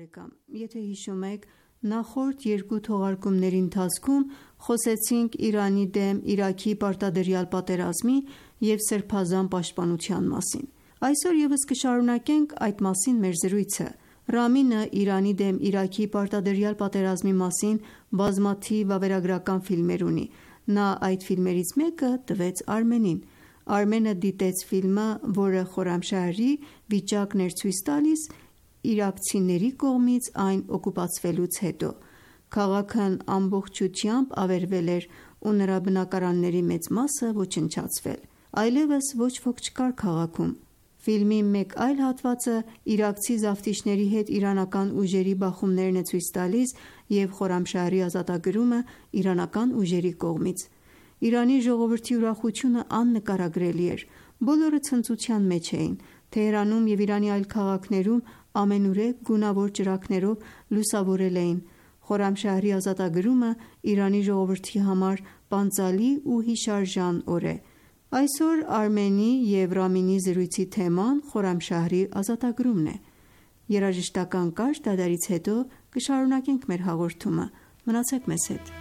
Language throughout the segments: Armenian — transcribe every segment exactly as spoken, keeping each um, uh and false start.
բարեկամ, եթե հիշում եք, նախորդ երկու թողարկումների ընթացքում խոսեցինք Իրանի դեմ Իրաքի պարտադրյալ պատերազմի և Սրբազան պաշտպանության մասին։ Այսօր ևս կշարունակենք այդ մասին մեր զրույցը։ Ռամինը Իրանի դեմ Իրաքի պարտադրյալ պատերազմի մասին բազմաթիվ վավերագրական ֆիլմեր ունի։ Նա այդ ֆիլմերից մեկը տվեց Արմենին։ Արմենը դիտեց ֆիլմը, որը Խորամշահրի վիճակն էր ցույց տալիս իրաքցիների կողմից այն օկուպացվելուց հետո։ Քաղաքն ամբողջությամբ ավերվել էր ու նրա բնակարանների մեծ մասը ոչնչացվել։ Այլևս ոչ ոք չկար քաղաքում։ Ֆիլմի մեկ այլ հատվածը իրաքցի զավթիչների հետ իրանական ուժերի բախումներն է ցույց տալիս և Խորամշահրի ազատագրումը իրանական ուժերի կողմից։ Իրանի ժողովրդի ուրախությունը աննկարագրելի էր։ Բոլորը ցնծության մեջ էին։ Թեհրանում և Իրանի այլ քաղաքներում ամենուրեք գունավոր ճրագներով լուսավորել էին։ Խորամշահրի ազատագրումը Իրանի ժողովրդի համար պանծալի ու հիշարժան օր է։ Այսօր Արմենի և Ռամինի զրույցի թեման Խորամշահրի ազատագրումն է։ Երաժշտական կարճ դադարից հետո կշարունակենք մեր հաղորդումը։ Մնացեք մեզ հետ։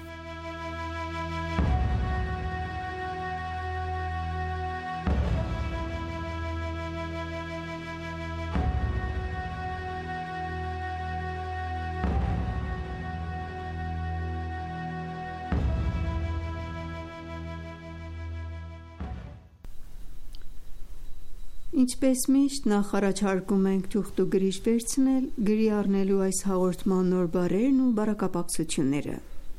Ինչպես միշտ, նախ առաջարկում ենք թուղթ ու գրիչ վերցնել գրի առնելու այս հաղորդման նոր բառերն ու բառակապակցությունները։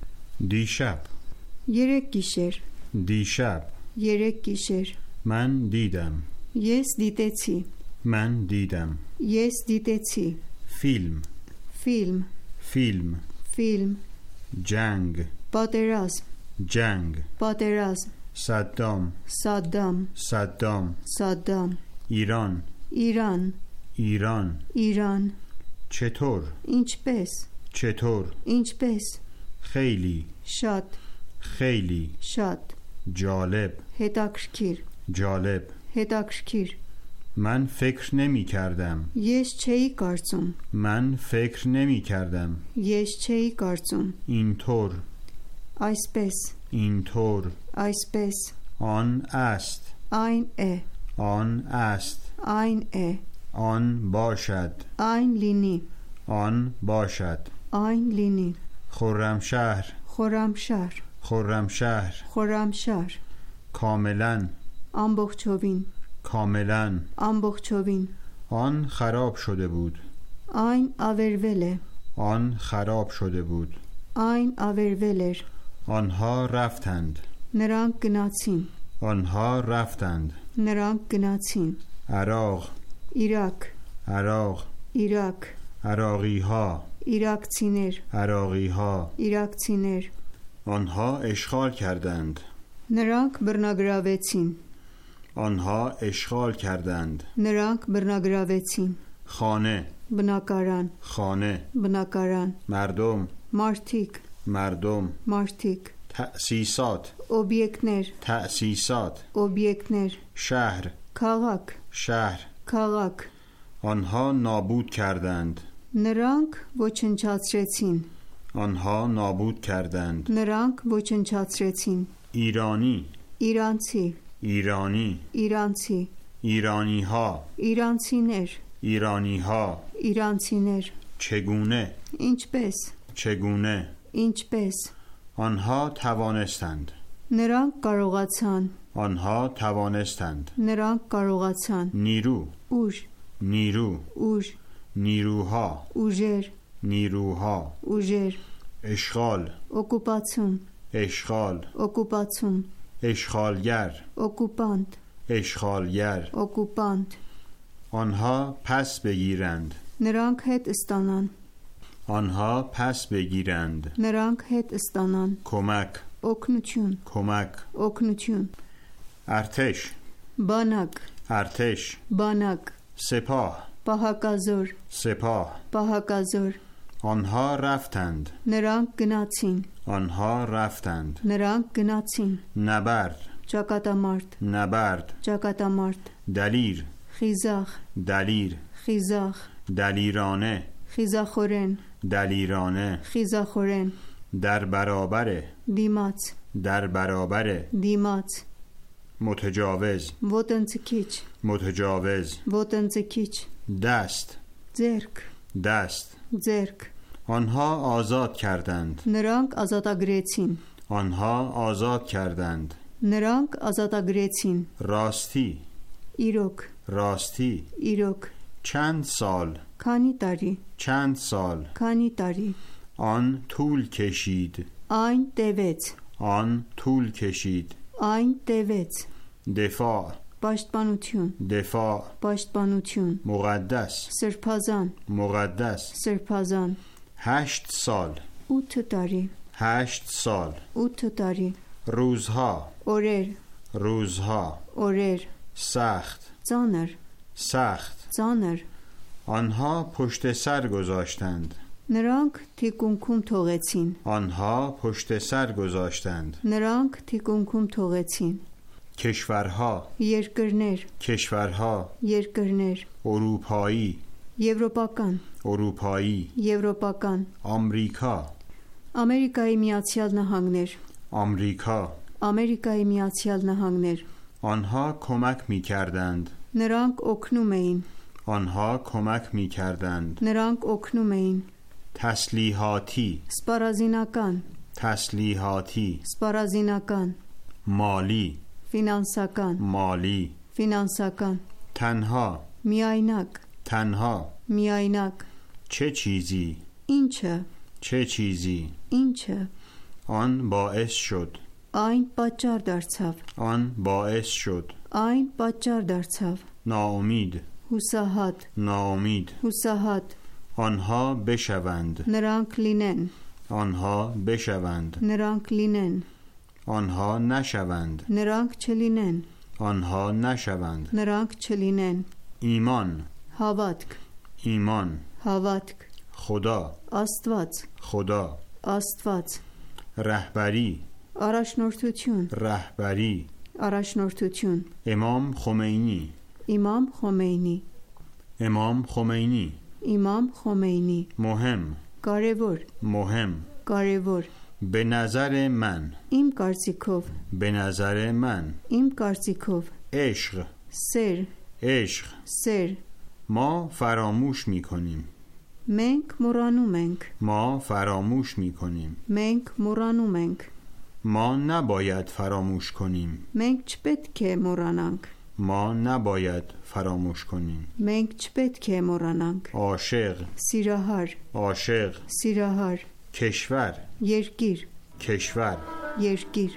دیشب Երեք գիշեր, دیشب երեք գիշեր, من دیدم ես դիտեցի, من دیدم ես դիտեցի, فیلم ֆիլմ, فیلم ֆիլմ, جنگ պատերազմ, جنگ պատերազմ, صدام Սադամ, صدام Սադամ, ایران Իրան, ایران Իրան, چطور ինչպես, چطور ինչպես, خیلی շատ, خیلی շատ, جالب հետաքրքիր, جالب հետաքրքիր, من فکر نمی کردم ես չէի կարծում, من فکر نمی کردم ես չէի կարծում, اینطور այսպես, اینطور այսպես, آن است այն է, آن است այն է, آن باشد այն լինի, آن باشد այն լինի, خرمشهر Խորամշահր, خرمشهر Խորամշահր, کاملا ամբողջովին, کاملا ամբողջովին, آن خراب شده بود այն ավերվել է, آن خراب شده بود այն ավերվել էր, آنها رفتند նրանք գնացին, آنها رفتند նրանք گنացին, عراق Իրաք, عراق Իրաք, عراقی ها իրաքցիներ, عراقی ها իրաքցիներ, آنها اشغال کردند նրանք բռնագրավեցին, آنها اشغال کردند նրանք բռնագրավեցին, خانه բնակարան, خانه բնակարան, مردم մարդիկ, مردم մարդիկ, تأسیسات օբյեկտներ, تأسیسات օբյեկտներ, شهر քաղաք, شهر քաղաք, آنها نابود کردند նրանք ոչնչացրեցին, آنها نابود کردند նրանք ոչնչացրեցին, ایرانی իրանցի, ایرانی իրանցի, ایرانی ها իրանցիներ, ایرانی ها իրանցիներ, چگونه ինչպես, چگونه ինչպես, آنها توانستند նրանք կարողացան, آنها توانستند նրանք կարողացան, نیرو ուժ, نیرو ուժ, نیروها ուժեր, نیروها ուժեր, اشغال օկուպացում, اشغال օկուպացում, اشغالگر օկուպանտ, اشغالگر օկուպանտ, آنها پس بگیرند նրանք հետ ստանան, آنها پس بگیرند նրանք հետ ստանան, کمک օգնություն, کمک օգնություն, ارتش բանակ, ارتش բանակ, سپاه պահակազոր, سپاه պահակազոր, آنها رفتند նրանք գնացին, آنها رفتند նրանք գնացին, نبرد ճակատամարտ, نبرد ճակատամարտ, دلیر խիզախ, دلیر խիզախ, دلیرانه خیزاخورن دلیرانه خیزاخورن در برابر دیمات در برابر دیمات متجاوز ոտնձգիչ متجاوز ոտնձգիչ دست ձերք دست ձերք آنها آزاد کردند նրանք ազատագրեցին آنها آزاد کردند նրանք ազատագրեցին راستی իրոք راستی իրոք چند سال քանի տարի چند سال քանի տարի آن طول کشید այն տևեց آن طول کشید այն տևեց دفاع պաշտպանություն دفاع պաշտպանություն مقدس սրբազան مقدس սրբազան هشت سال ութ տարի هشت سال ութ տարի روزها օրեր روزها օրեր سخت ծանր سخت ծանր آنها پشت سر گذاشتند նրանք թիկունքում թողեցին آنها پشت سر گذاشتند նրանք թիկունքում թողեցին کشورها երկրներ کشورها երկրներ اروپایی եվրոպական اروپایی եվրոպական آمریکا ամերիկայի միացյալ նահանգներ آمریکا ամերիկայի միացյալ նահանգներ آنها کمک می کردند նրանք օգնում էին آنها کمک می کردند նրանք օգնում էին تسلیحاتی սպառազինական تسلیحاتی սպառազինական مالی ֆինանսական مالی ֆինանսական تنها միայնակ تنها միայնակ چه چیزی ինչը چه چیزی ինչը آن باعث شد այն պատճառ դարձավ آن باعث شد այն պատճառ դարձավ ناامید հուսահատ ناامید հուսահատ آنها بشوند նրանք լինեն آنها بشوند նրանք լինեն آنها نشوند նրանք չլինեն آنها نشوند նրանք չլինեն ایمان հավատք ایمان հավատք خدا աստված خدا աստված رهبری առաջնորդություն رهبری առաջնորդություն امام خمینی իմամ խոմեյնի امام خمینی իմամ խոմեյնի مهم կարևոր مهم կարևոր به نظر من իմ կարծիքով به نظر من իմ կարծիքով عشق սեր عشق սեր ما فراموش می کنیم մենք մոռանում ենք ما فراموش می کنیم մենք մոռանում ենք ما نباید فراموش کنیم մենք չպետք է մոռանանք ما نباید فراموش کنیم մենք չպետք է մոռանանք عاشق սիրահար عاشق սիրահար کشور երկիր کشور երկիր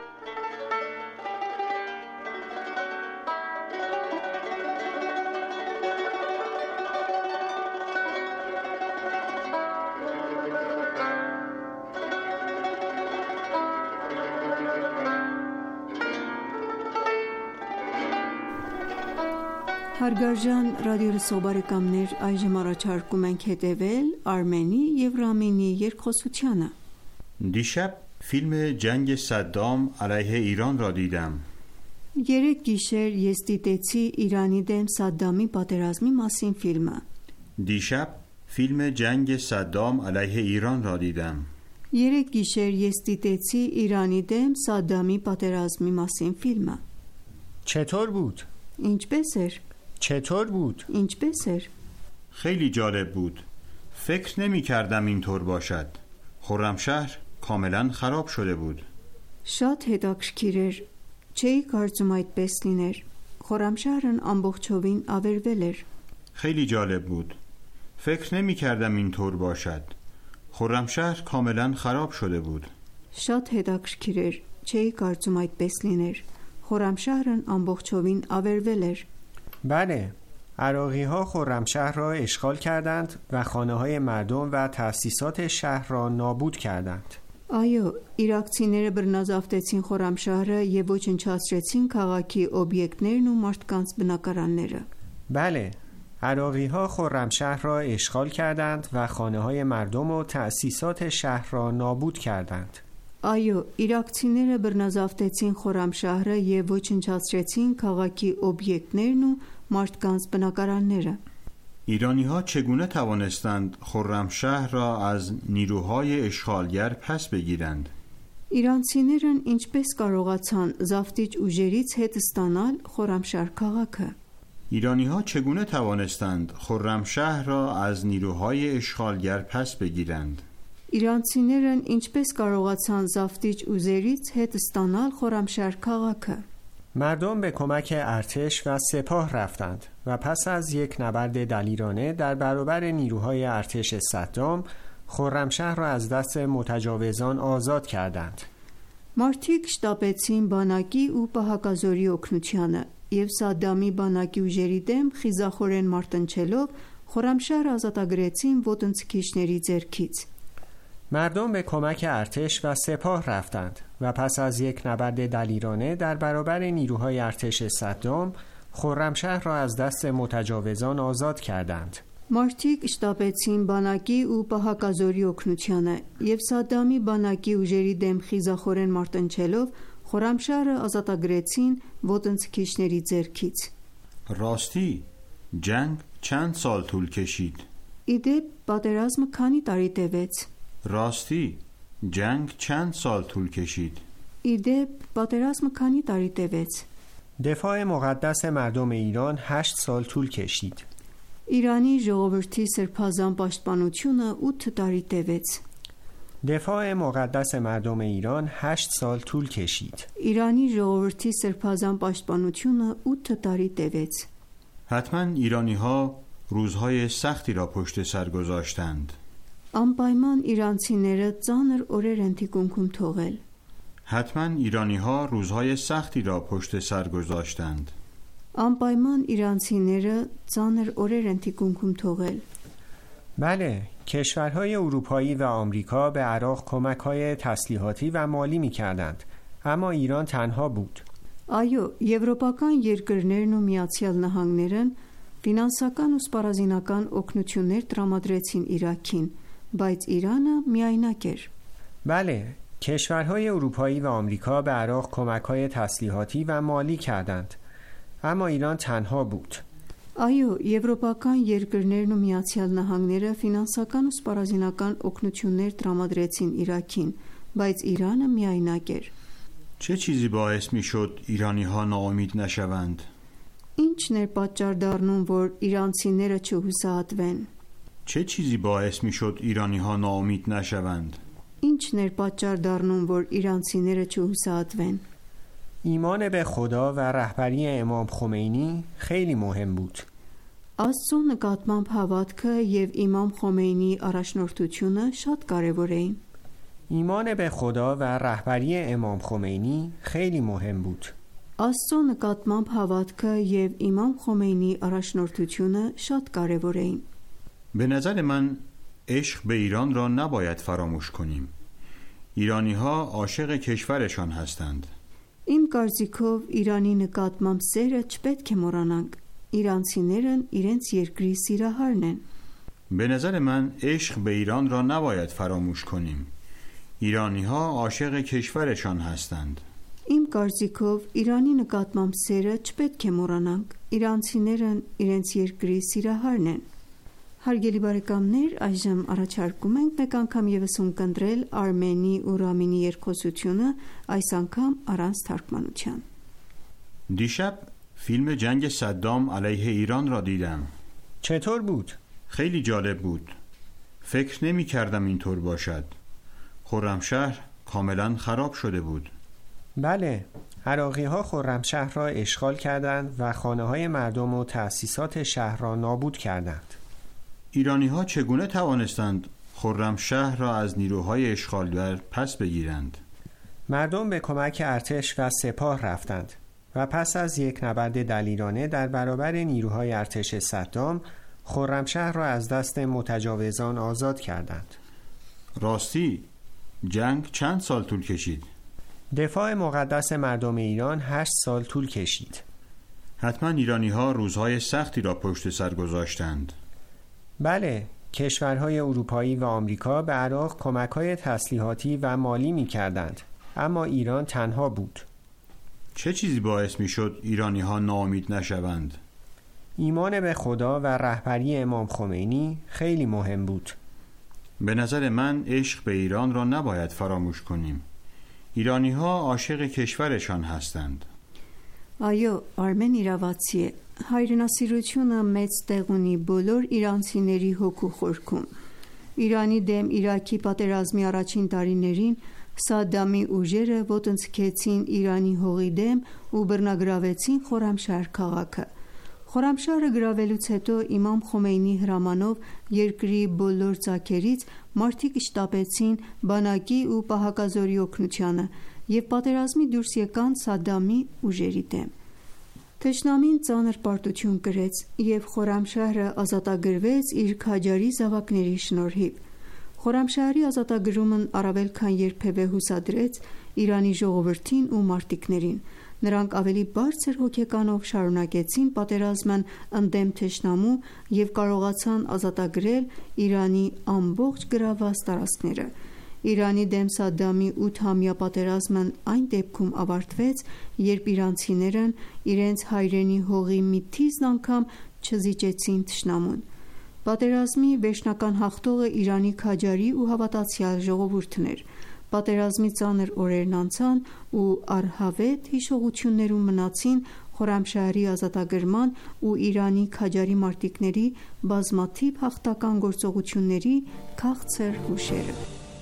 Հարգարժան ռադիոլսող բարեկամներ, այժմ առաջարկում ենք հետևել Արմենի և Ռամինի երկխոսությանը։ دیشب فیلم جنگ صدام علیه ایران را دیدم. Երեք գիշեր ես դիտեցի Իրանի դեմ Սադդամի պատերազմի մասին ֆիլմը։ دیشب فیلم جنگ صدام علیه ایران را دیدم. Երեք գիշեր ես դիտեցի Իրանի դեմ Սադդամի պատերազմի մասին ֆիլմը։ چطور بود؟ Ինչպես էր։ چطور بود؟ Ինչպես էր։ خیلی جالب بود. فکر نمی کردم اینطور باشد. خرمشهر کاملا خراب شده بود. Շատ հետաքրքիր էր։ Չէի կարծում այդպես լիներ։ Խորամշահրն ամբողջովին ավերվել էր։ خیلی جالب بود. فکر نمی کردم اینطور باشد. خرمشهر کاملا خراب شده بود. Շատ հետաքրքիր էր։ Չէի կարծում այդպես լիներ։ Խորամշահրն ամբողջովին ավերվել էր։ بله، عراقی ها خرمشهر را اشغال کردند و خانه های مردم و تأسیسات شهر را نابود کردند. Այո, իրաքցիները բռնազավթեցին Խորամշահրը եւ ոչնչացրեցին քաղաքի օբյեկտներն ու մարդկանց բնակարանները։ بله، عراقی ها خرمشهر را اشغال کردند و خانه های مردم و تأسیسات شهر را نابود کردند. Այո, իրաքցիները բռնազավթեցին Խորամշահրը եւ ոչնչացրեցին քաղաքի օբյեկտներն ու մարդկանց բնակարանները։ ایرانی‌ها چگونه توانستند خرمشهر را از نیروهای اشغالگر پس بگیرند؟ Իրանցիներն ինչպես կարողացան զավթիչ ուժերից հետ ստանալ Խորամշահր քաղաքը։ ایرانی‌ها چگونه توانستند خرمشهر را از نیروهای اشغالگر پس بگیرند؟ Իրանցիներն ինչպես կարողացան զավթիչ ուժերից հետ ստանալ Խորամշահր քաղաքը։ مردم به کمک ارتش و سپاه رفتند و پس از یک نبرد دلیرانه در برابر نیروهای ارتش صدام خرمشهر را از دست متجاوزان آزاد کردند. Մարդիկ շտապեցին բանակի ու պահակազորի օգնությանը եւ Սադամի բանակի ուժերի դեմ խիզախորեն մարտնչելով Խորամշահրը ազատագրեցին ոտնձգիչների ձեռքից. مردم به کمک ارتش و سپاه رفتند و پس از یک نبرد دلیرانه در برابر نیروهای ارتش صدام خرمشهر را از دست متجاوزان آزاد کردند. Մարդիկ շտապեցին բանակի ու պահակազորի օգնությանը եւ Սադամի բանակի ուժերի դեմ խիզախորեն մարտնչելով Խորամշահրը ազատագրեցին ոտնձգիչների ձեռքից. راستی جنگ چند سال طول کشید؟ Իդեպ պատերազմը քանի տարի տևեց։ راستی جنگ چند سال طول کشید؟ Իդեպ պատերազմը քանի տարի տևեց։ دفاع مقدس مردم ایران هشت سال طول کشید. Իրանի ժողովրդի սրբազան պաշտպանությունը ութ տարի տևեց։ دفاع مقدس مردم ایران هشت سال طول کشید. Իրանի ժողովրդի սրբազան պաշտպանությունը ութ տարի տևեց։ حتما ایرانی‌ها روزهای سختی را پشت سر گذاشتند. Անպայման իրանցիները ծանր օրեր են թիկունքում թողել։ حتما ایرانی‌ها روزهای سختی را پشت سر گذاشتند. Անպայման իրանցիները ծանր օրեր են թիկունքում թողել։ بله، کشورهای اروپایی و آمریکا به عراق کمک‌های تسلیحاتی و مالی می‌کردند، اما ایران تنها بود. Այո, եվրոպական երկրներն ու Միացյալ Նահանգներն ֆինանսական ու սպառազինական օգնություններ տրամադրեցին Իրաքին, բայց Իրանը միայնակ էր։ بله، کشورهای اروپایی و آمریکا به عراق کمک‌های تسلیحاتی و مالی کردند، اما ایران تنها بود. Այո, եվրոպական երկրներն ու Միացյալ Նահանգները ֆինանսական ու սպառազինական օգնություններ տրամադրեցին Իրաքին, բայց Իրանը միայնակ էր։ چه چیزی باعث می‌شد ایرانی‌ها ناامید نشوند؟ Ինչն էր պատճառ դառնում, որ իրանցիները չհուսահատվեն։ چه چیزی باعث می‌شد ایرانی‌ها ناامید نشوند؟ Ինչն էր պատճառ դառնում, որ իրանցիները չհուսահատվեն։ ایمان به خدا و رهبری امام خمینی خیلی مهم بود. Աստծո նկատմամբ հավատքը եւ Իմամ Խոմեյնիի առաջնորդությունը շատ կարեւոր էին։ ایمان به خدا و رهبری امام خمینی خیلی مهم بود. Աստծո նկատմամբ հավատքը եւ Իմամ Խոմեյնիի առաջնորդությունը շատ կարեւոր էին։ به نظر من عشق به ایران را نباید فراموش کنیم. ایرانی‌ها عاشق کشورشان هستند. Իմ կարծիքով Իրանի նկատմամբ սերը չպետք է մոռանանք։ Իրանցիներն իրենց երկրի սիրահարն են։ به نظر من عشق به ایران را نباید فراموش کنیم. ایرانی‌ها عاشق کشورشان هستند. Իմ կարծիքով Իրանի նկատմամբ սերը չպետք է մոռանանք։ Իրանցիներն իրենց երկրի սիրահարն են։ Հարգելի բարեկամներ, այժմ առաջարկում ենք մեկ անգամ եւս ունկնդրել Արմենի ու Ռամինի երկխոսությունը, այս անգամ առանց թարգմանության։ دیشب فیلم جنگ صدام علیه ایران را دیدم. چطور بود؟ خیلی جالب بود. فکر نمی کردم اینطور باشد. خرمشهر کاملا خراب شده بود. بله، عراقی‌ها خرمشهر را اشغال کردند و خانه‌های مردم و تأسیسات شهر را نابود کردند. ایرانی‌ها چگونه توانستند خرمشهر را از نیروهای اشغالگر پس بگیرند؟ مردم به کمک ارتش و سپاه رفتند و پس از یک نبرد دلیرانه در برابر نیروهای ارتش صدام خرمشهر را از دست متجاوزان آزاد کردند. راستی جنگ چند سال طول کشید؟ دفاع مقدس مردم ایران هشت سال طول کشید. حتما ایرانی‌ها روزهای سختی را پشت سر گذاشتند. بله، کشورهای اروپایی و آمریکا به عراق کمک‌های تسلیحاتی و مالی می‌کردند، اما ایران تنها بود. چه چیزی باعث می‌شد ایرانی‌ها ناامید نشوند؟ ایمان به خدا و رهبری امام خمینی خیلی مهم بود. به نظر من عشق به ایران را نباید فراموش کنیم. ایرانی ها عاشق کشورشان هستند. Այո, Արմեն իրավացի է։ Հայրենասիրությունը մեծ տեղ ունի բոլոր իրանցիների հոգու խորքում։ Իրանի դեմ Իրաքի պատերազմի առաջին տարիներին Սադամի ուժերը ոտնձգեցին Իրանի հողի դեմ ու բռնագրավեցին Խորամշահր քաղաքը։ Խորամշահրը գրավելուց հետո Իմամ Խոմեյնիի հրամանով երկրի բոլոր ծագերից մարդիկ շտապեցին բանակի ու պահակազորի օգնությանը և պատերազմի դուրս եկան Սադամի ուժերի դեմ։ Թշնամին ծանր պարտություն կրեց և Խորամշահրը ազատագրվեց իր քաջարի զավակների շնորհիվ։ Խորամշահրի ազատագրումն առավել քան երբևէ հուսադրեց Իրանի ժողովրդին ու մարտիկներին։ Նրանք ավելի բարձր հոգեկանով շարունակեցին պատերազմն ընդդեմ թշնամու և կարողացան ազատագրել Իրանի ամբողջ գրավված տարածքները։ Իրանի դեմ Սադամի ութամյա պատերազմն այն դեպքում ավարտվեց, երբ իրանցիներն իրենց հայրենի հողի մի թիզն անգամ չզիջեցին թշնամուն։ Պատերազմի վերջնական հաղթողը Իրանի քաջարի ու հավատացյալ ժողովուրդն էր։ Պատերազմի ծանր օրերն անցան ու առհավետ հիշողություններում մնացին Խորամշահրի ազատագրման ու Իրանի քաջարի մարտիկների բազմաթիվ հաղթական գործողությունների քաղցր հուշերը։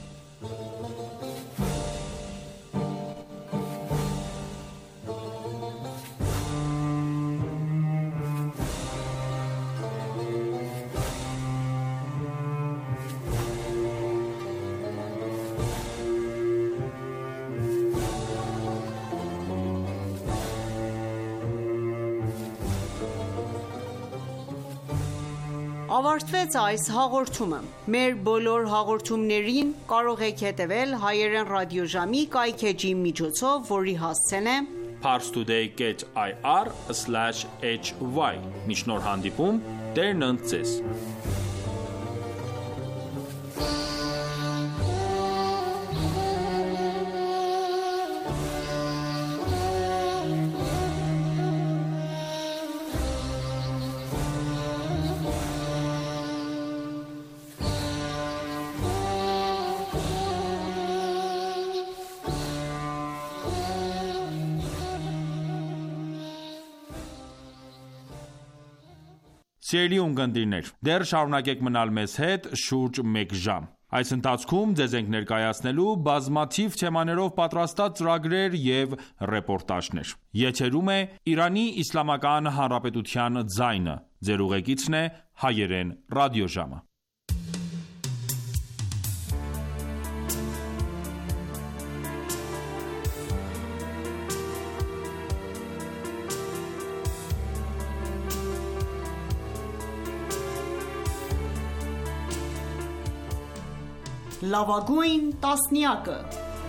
Ավարտվեց այս հաղորդումը։ Մեր բոլոր հաղորդումներին կարող եք հետևել հայերեն ռադիոժամի կայքէջի միջոցով, որի հասցեն է parstoday dot i r slash h y։ Մինչ նոր հանդիպում, Տերն ընդ ձեզ։ Սիրելի ունկնդիրներ, դեռ շարունակեք մնալ մեզ հետ շուրջ մեկ ժամ։ Այս ընթացքում ձեզ ենք ներկայացնելու բազմաթիվ թեմաներով պատրաստած ծրագրեր և ռեպորտաժներ։ Եթերում է Իրանի Իսլամական Հանրապետության ձայնը։ Ձեր ուղեկիցն է հայերեն ռադիոժամը։ Լավագույն տասնյակը։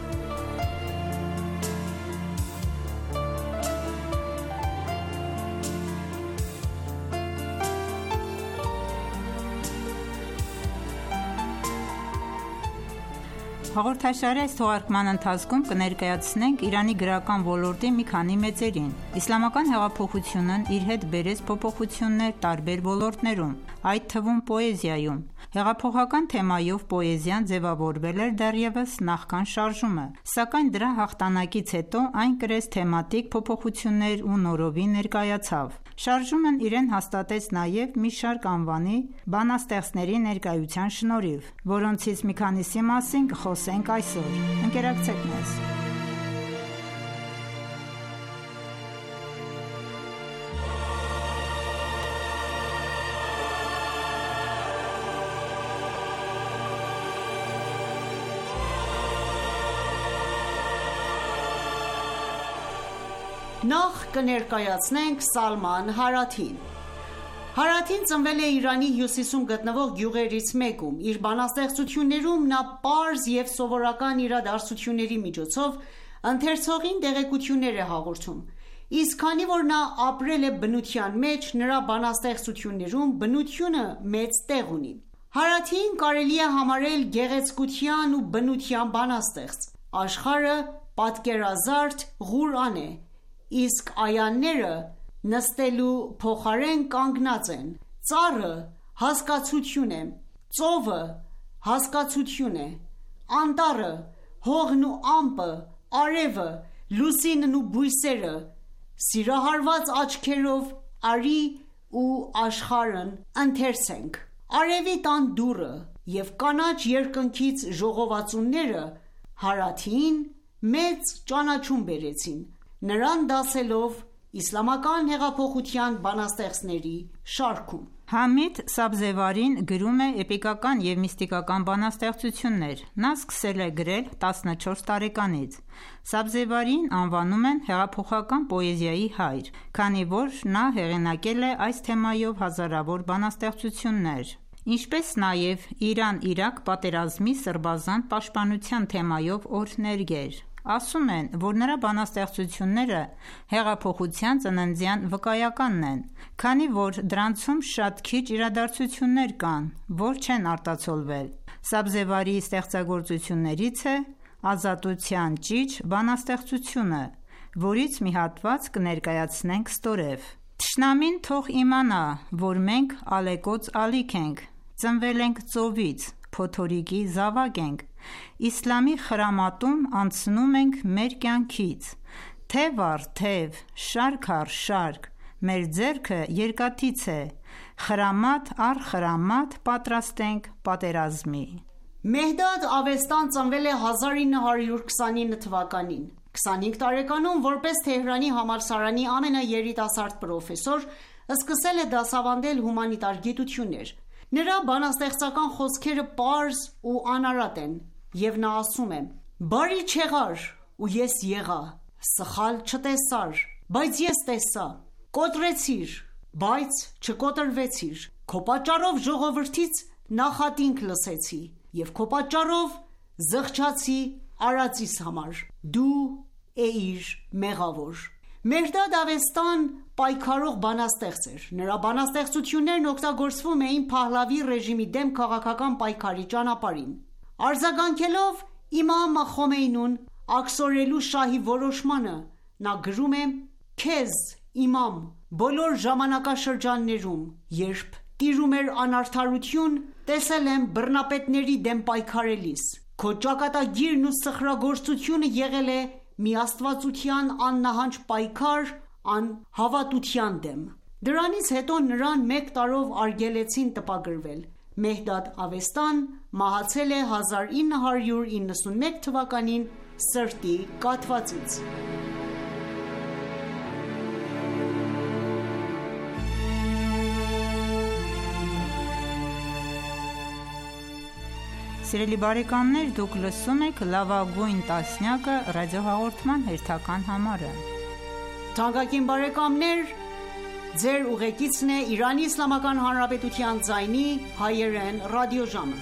Հաղորդաշարի այս թողարկման ընթացքում կներկայացնենք Իրանի գրական ոլորտի մի քանի մեծերին։ Իսլամական հեղափոխությունն իր հետ բերեց փոփոխություններ տարբեր ոլորտներում, այդ թվում պոեզիայում։ Հեղափոխական թեմայով պոեզիան ձևավորվել էր դեռևս նախքան շարժումը, սակայն դրա հաղթանակից հետո այն կրեց թեմատիկ փոփոխություններ ու նորովի ներկայացավ։ Շարժումն իրեն հաստատեց նաև մի շարք անվանի բանաստեղծների ներկայության շնորհիվ, որոնցից մի քանիսի մասին կխոսենք այսօր։ Ընկերակցեք մեզ։ Նախ կներկայացնենք Սալման Հարաթին։ Հարաթին ծնվել է Իրանի հյուսիսում գտնվող գյուղերից մեկում։ Իր բանաստեղծություններում նա պարզ և սովորական իրադարձությունների միջոցով ընթերցողին տեղեկություններ է հաղորդում։ Իսկ քանի որ նա ապրել է բնության մեջ, նրա բանաստեղծություններում բնությունը մեծ տեղ ունի։ Հարաթին կարելի է համարել գեղեցկության ու բնության բանաստեղծ։ Աշխարհը պատկերազարդ Ղուրան է, իսկ այաները նստելու փոխարեն կանգնած են։ Ծառը հասկացություն է, ծովը հասկացություն է, անտառը, հողն ու ամպը, արևը, լուսինն ու բույսերը, սիրահարված աչքերով արի ու աշխարհն ընթերցենք։ Արևի տան դուռը և կանաչ երկնքից ժողովածուները Հարաթիին մեծ ճանաչում բերեցին, նրան դասելով իսլամական հեղափոխության բանաստեղծների շարքում։ Համիդ Սաբզեվարին գրում է էպիկական և միստիկական բանաստեղծություններ։ Նա սկսել է գրել տասնչորս տարեկանից։ Սաբզեվարիին անվանում են հեղափոխական պոեզիայի հայր, քանի որ նա հեղինակել է այս թեմայով հազարավոր բանաստեղծություններ, ինչպես նաև Իրան-Իրաք պատերազմի սրբազան պաշտպանության թեմայով օրհներգեր։ Ասում են, որ նրա բանաստեղծությունները հեղափոխության ծննդյան վկայականն են, քանի որ դրանցում շատ քիչ իրադարձություններ կան, որ չեն արտացոլվել։ Սաբզեվարիի ստեղծագործություններից է «Ազատության ճիչ» բանաստեղծությունը, որից մի հատված կներկայացնենք ստորև։ Թշնամին թող իմանա, որ մենք ալեկոծ ալիք ենք, ծնվել ենք ծովից, փոթորիկի զավակ ենք, իսլամի խրամատում անցնում ենք մեր կյանքից, թև առ թև, շարք առ շարք, մեր ձեռքը երկաթից է, խրամատ առ խրամատ պատրաստ ենք պատերազմի։ Մեհդադ Ավեստան ծնվել է հազար ինը հարյուր քսանինը թվականին։ քսանհինգ տարեկանում որպես Թեհրանի համալսարանի ամենաերիտասարդ պրոֆեսոր սկսել է դասավանդել հումանիտար գիտություններ։ Նրա բանաստեղծական խոսքերը պարզ ու անարատ են, և նա ասում է. «Բարի չեղար ու ես եղա, սխալ չտեսար, բայց ես տեսա, կոտրեցիր, բայց չկոտրվեցիր, քո պատճառով ժողովրդից նախատինք լսեցի և քո պատճառով զղջացի արածիս համար, դու էիր մեղավոր»։ Մեհրդադ Ավեստան պայքարող բանաստեղծ էր։ Նրա բանաստեղծություններն օգտագործվում էին Փահլավի ռեժիմի դեմ քաղաքական պայքարի ճանապարհին։ Արձագանքելով Իմամ Խոմեյնուն աքսորելու շահի որոշմանը, նա գրում է. «Քեզ, իմամ, բոլոր ժամանակաշրջաններում, երբ տիրում էր անարդարություն, տեսել եմ բռնապետների դեմ պայքարելիս։ Քո ճակատագիրն ու սխրագործությունը եղել է մի աստվածության աննահանջ պայքար անհավատության դեմ»։ Դրանից հետո նրան մեկ տարով արգելեցին տպագրվել։ Մեհդադ Ավեստան մահացել է հազար ինը հարյուր իննսունմեկ թվականին սրտի կաթվածից։ Սիրելի բարեկամներ, դուք լսում եք «Լավագույն տասնյակը» ռադիոհաղորդման հերթական համարը։ Թանկագին բարեկամներ, ձեր ուղեկիցն է Իրանի Իսլամական Հանրապետության ձայնի հայերեն ռադիոժամը։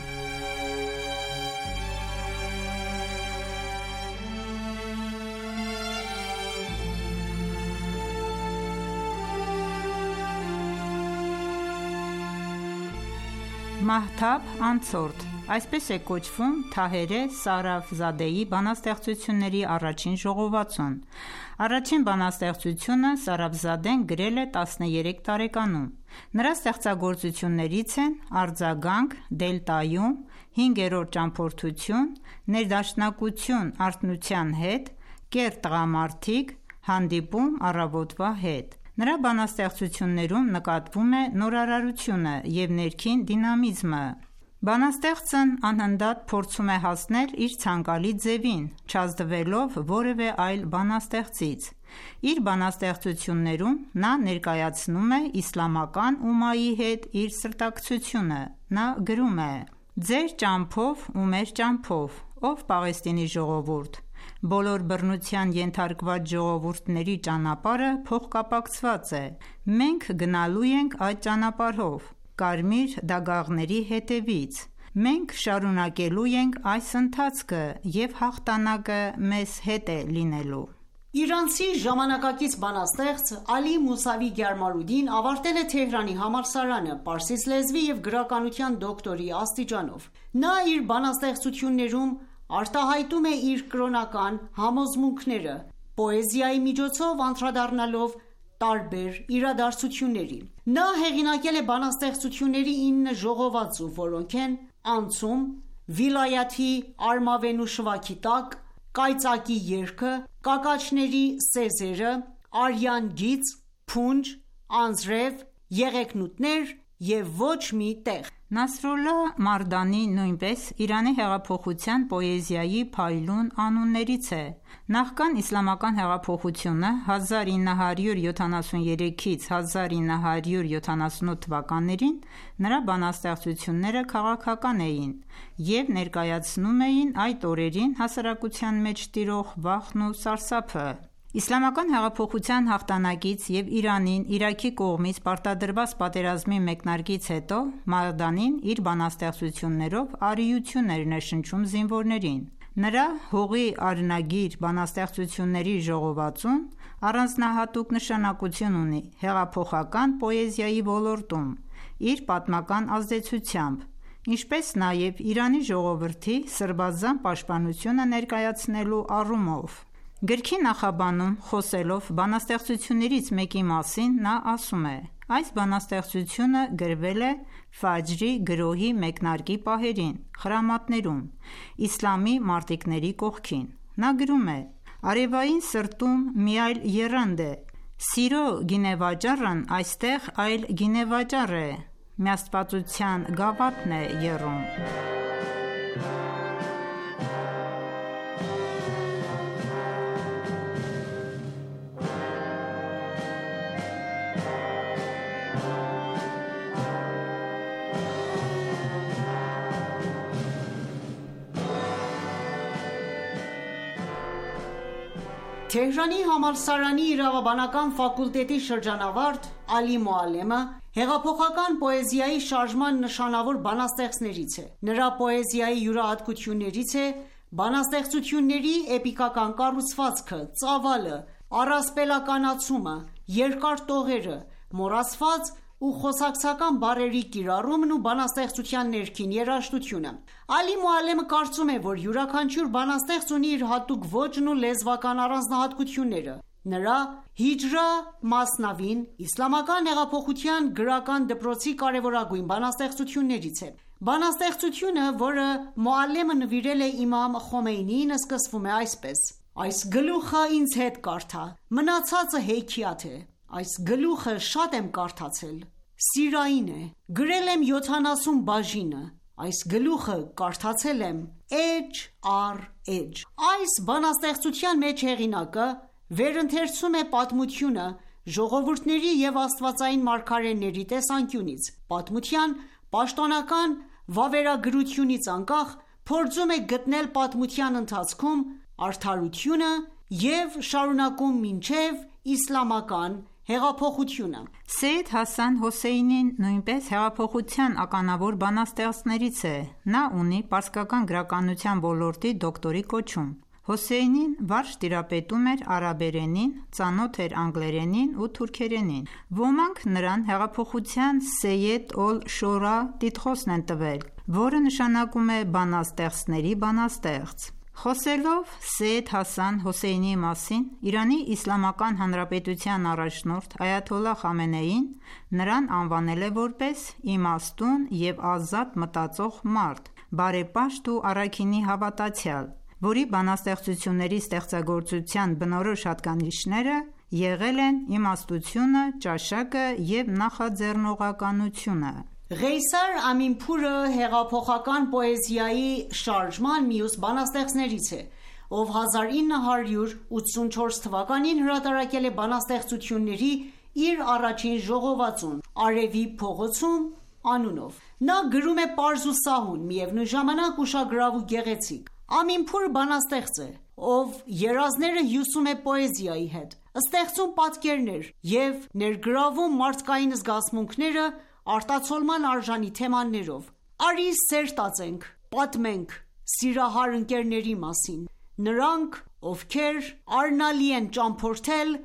Մահթաբ անցորդ, այսպես է կոչվում Թահերե Սարաֆզադեի բանաստեղծությունների առաջին ժողովածուն։ Առաջին բանաստեղծությունը Սարաֆզադեն գրել է տասներեք տարեկանում։ Նրա ստեղծագործություններից են «Արձագանք Դելտայում», «Հինգերորդ ճամփորդություն», «Ներդաշնակություն արթնության հետ», «Կեռ տղամարդիկ», «Հանդիպում առավոտվա հետ»։ Նրա բանաստեղծություններում նկատվում է նորարարությունը և ներքին դինամիզմը։ Բանաստեղծն անհնդատ փորձում է հասնել իր ցանկալի ձևին, չազդվելով որևէ այլ բանաստեղծից։ Իր բանաստեղծություններում նա ներկայացնում է իսլամական ումմայի հետ իր սրտակցությունը։ Նա գրում է. «Ձեր ճամփով ու մեր ճամփով, ով Պաղեստինի ժողովուրդ, բոլոր բռնության ենթարկված ժողովուրդների ճանապարհը փոխկապակցված է։ Մենք գնալու ենք այդ ճանապարհով, կարմիր դագաղների հետևից։ Մենք շարունակելու ենք այս ընթացքը և հաղթանակը մեզ հետ է լինելու»։ Իրանցի ժամանակակից բանաստեղծ Ալի Մուսավի Գյարմարուդին ավարտել է Թեհրանի համալսարանը պարսից լեզվի և գրականության դոկտորի աստիճանով։ Նա իր բանաստեղծություններում արտահայտում է իր կրոնական համոզմունքները, պոեզիայի միջոցով անդրադառնալով տարբեր իրադարձությունների։ Նա հեղինակել է բանաստեղծությունների ինը ժողովածու, որոնք են «Անցում», «Վիլայաթի արմավենու շվաքի տակ», «Կայծակի երգը», «Կակաչների սեզերը», «Արյան գիծ», «Փունջ», «Անձրև», «Եղեգնուտներ» և «Ոչ մի տեղ»։ Նասրոլլահ Մարդանի նույնպես Իրանի հեղափոխության պոեզիայի փայլուն անուններից է։ Նախքան Իսլամական հեղափոխությունը հազար ինը հարյուր յոթանասունյոթից հազար ինը հարյուր յոթանասունութ թվականներին նրա բանաստեղծությունները քաղաքական էին և ներկայացնում էին այդ օրերին հասարակության մեջ տիրող վախն ու սարսափը։ Իսլամական հեղափոխության հաղթանակից և Իրանին Իրաքի կողմից պարտադրված պատերազմի մեկնարկից հետո Մարդանին իր բանաստեղծություններով արիություն էր ներշնչում զինվորներին։ Նրա «Հողի արնագիր» բանաստեղծությունների ժողովածուն առանձնահատուկ նշանակություն ունի հեղափոխական պոեզիայի ոլորտում իր պատմական ազդեցությամբ, ինչպես նաև Իրանի ժողովրդի սրբազան պաշտպանությունը ներկայացնելու առումով։ Գրքի նախաբանում խոսելով բանաստեղծություններից մեկի մասին նա ասում է. «Այս բանաստեղծությունը գրվել է Ֆաջրի գրոհի մեկնարկի պահերին, խրամատներում, իսլամի մարտիկների կողքին։ Նա գրում է. «Արևային սրտում մի այլ եռանդ է, սիրո գինեվաճառն այստեղ այլ գինեվաճառ է, միաստվածության գավաթն է եռում»։ Թեհրանի համալսարանի իրավաբանական ֆակուլտետի շրջանավարտ Ալի Մոալեմը հեղափոխական պոեզիայի շարժման նշանավոր բանաստեղծներից է։ Նրա պոեզիայի յուրահատկություններից է բանաստեղծությունների էպիկական կառուցվածքը, ծավալը, առասպելականացումը, երկար տողերը, մոռացված ու խոսակցական բառերի կիրառումն ու բանաստեղծության ներքին երաժշտությունը։ Ալի Մոալեմը կարծում է, որ յուրաքանչյուր բանաստեղծ ունի իր հատուկ ոճն ու լեզվական առանձնահատկությունները։ Նրա «Հիջրա Մասնավին» իսլամական հեղափոխության գրական դպրոցի կարևորագույն բանաստեղծություններից է։ Բանաստեղծությունը, որը Մոալեմը նվիրել է իմամ Խոմեյնիին, սկսվում է այսպես. «Այս գլուխը ինձ հետ կարդա, մնացածը հեքիաթ է։ Այս գլուխը շատ եմ կարդացել, սիրային է, գրել եմ յոթանասուն բաժինը, այս գլուխը կարդացել եմ էջ առ էջ»։ Այս բանաստեղծության մեջ հեղինակը վերընթերցում է պատմությունը ժողովուրդների և աստվածային մարգարեների տեսանկյունից։ Պատմության պաշտոնական վավերագրությունից անկախ փորձում է գտնել պատմության ընթացքում արդարությունը և շարունակում մինչև իսլամական հեղափոխությունը։ Սեյեդ Հասան Հոսեյնին նույնպես հեղափոխության ականավոր բանաստեղծներից է։ Նա ունի պարսկական գրականության ոլորտի դոկտորի կոչում։ Հոսեյնին վարժ տիրապետում էր արաբերենին, ծանոթ էր անգլերենին ու թուրքերենին։ Ոմանք նրան հեղափոխության Սեյեդ օլ Շորա տիտղոսն են տվել, որը նշանակում է բանաստեղծների բանաստեղծ։ Խոսելով Սեյեդ Հասան Հոսեյնիի մասին Իրանի Իսլամական Հանրապետության առաջնորդ Այաթոլլահ Խամենեին նրան անվանել է որպես իմաստուն և ազատ մտածող մարդ, բարեպաշտ ու առաքինի հավատացյալ, որի բանաստեղծությունների ստեղծագործության բնորոշ հատկանիշները եղել են իմաստությունը, ճաշակը և նախաձեռնողականությունը։ Ղեյսար Ամինփուրը հեղափոխական պոեզիայի շարժման մյուս բանաստեղծներից է, ով հազար ինը հարյուր ութսունչորս թվականին հրատարակել է բանաստեղծությունների իր առաջին ժողովածուն «Արևի փողոցում» անունով։ Նա գրում է պարզ ու սահուն, միևնույն ժամանակ ուշագրավ ու գեղեցիկ։ Ամինփուրը բանաստեղծ է, ով երազները հյուսում է պոեզիայի հետ, ստեղծում պատկերներ և ներգրավում մարդկային զգացմունքները արտացոլման արժանի թեմաներով։ Արի սեր տածենք, պատմենք սիրահար ընկերների մասին, նրանք, ովքեր արնալի են ճամփորդել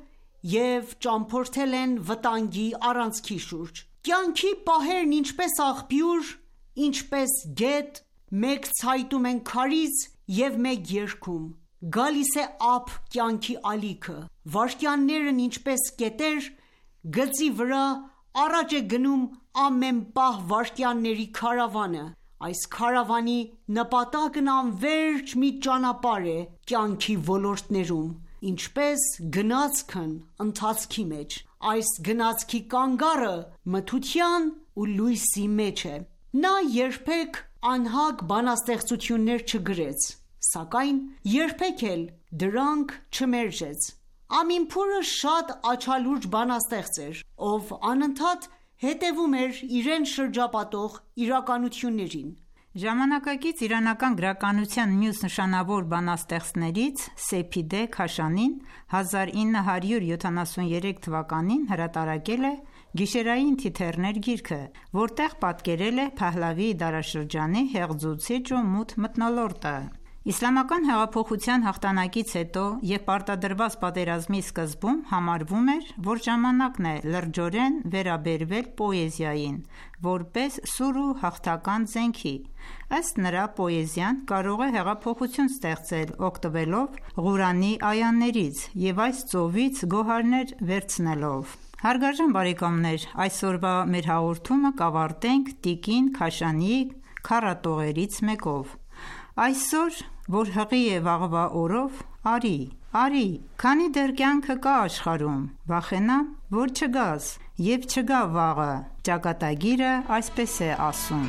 և ճամփորդել են վտանգի առանցքի շուրջ։ Կյանքի պահերն ինչպես աղբյուր, ինչպես գետ, մեկ ցայտում են քարից և մեկ երգում, գալիս է ափ կյանքի ալիքը, վայրկյաններն ինչպես կետեր Գծի վրա առաջ է գնում ամեն պահ վայրկյանների քարավանը։ Այս քարավանի նպատակն անվերջ մի ճանապարհ է կյանքի ոլորտներում, ինչպես գնացքն ընթացքի մեջ։ Այս գնացքի կանգառը մթության ու լույսի մեջ է։ Նա երբեք անհագ բանաստեղծություններ չգրեց, սակայն երբեք էլ դրանք չմերժեց։ Ամինփուրը շատ աչալուրջ բանաստեղծ էր, ով անընդհատ հետևում էր իրեն շրջապատող իրականություններին։ Ժամանակակից իրանական գրականության մյուս նշանավոր բանաստեղծներից Սեփիդե Քաշանին հազար ինը հարյուր յոթանասուներեք թվականին հրատարակել է Գիշերային թիթեռներ գիրքը, որտեղ պատկերել է Փահլավիի դարաշրջանի հեղձուցիչ ու մութ մթնոլորտը։ Իսլամական հեղափոխության հաղթանակից հետո և պարտադրված պատերազմի սկզբում համարվում էր, որ ժամանակն է լրջորեն վերաբերվել պոեզիային, որպես սուր ու հաղթական զենքի։ Ըստ նրա, պոեզիան կարող է հեղափոխություն ստեղծել, օգտվելով Ղուրանի այաներից և այս ծովից գոհարներ վերցնելով։ Հարգարժան բարեկամներ, այսօրվա մեր հաղորդումը կավարտենք տիկին Քաշանիի քառատողերից մեկով։ Այսօր, որ հղի է վաղվա օրով, արի, արի, քանի դեռ կյանքը կա աշխարհում, վախենամ, որ չգաս, և չգա վաղը, ճակատագիրը այսպես է ասում։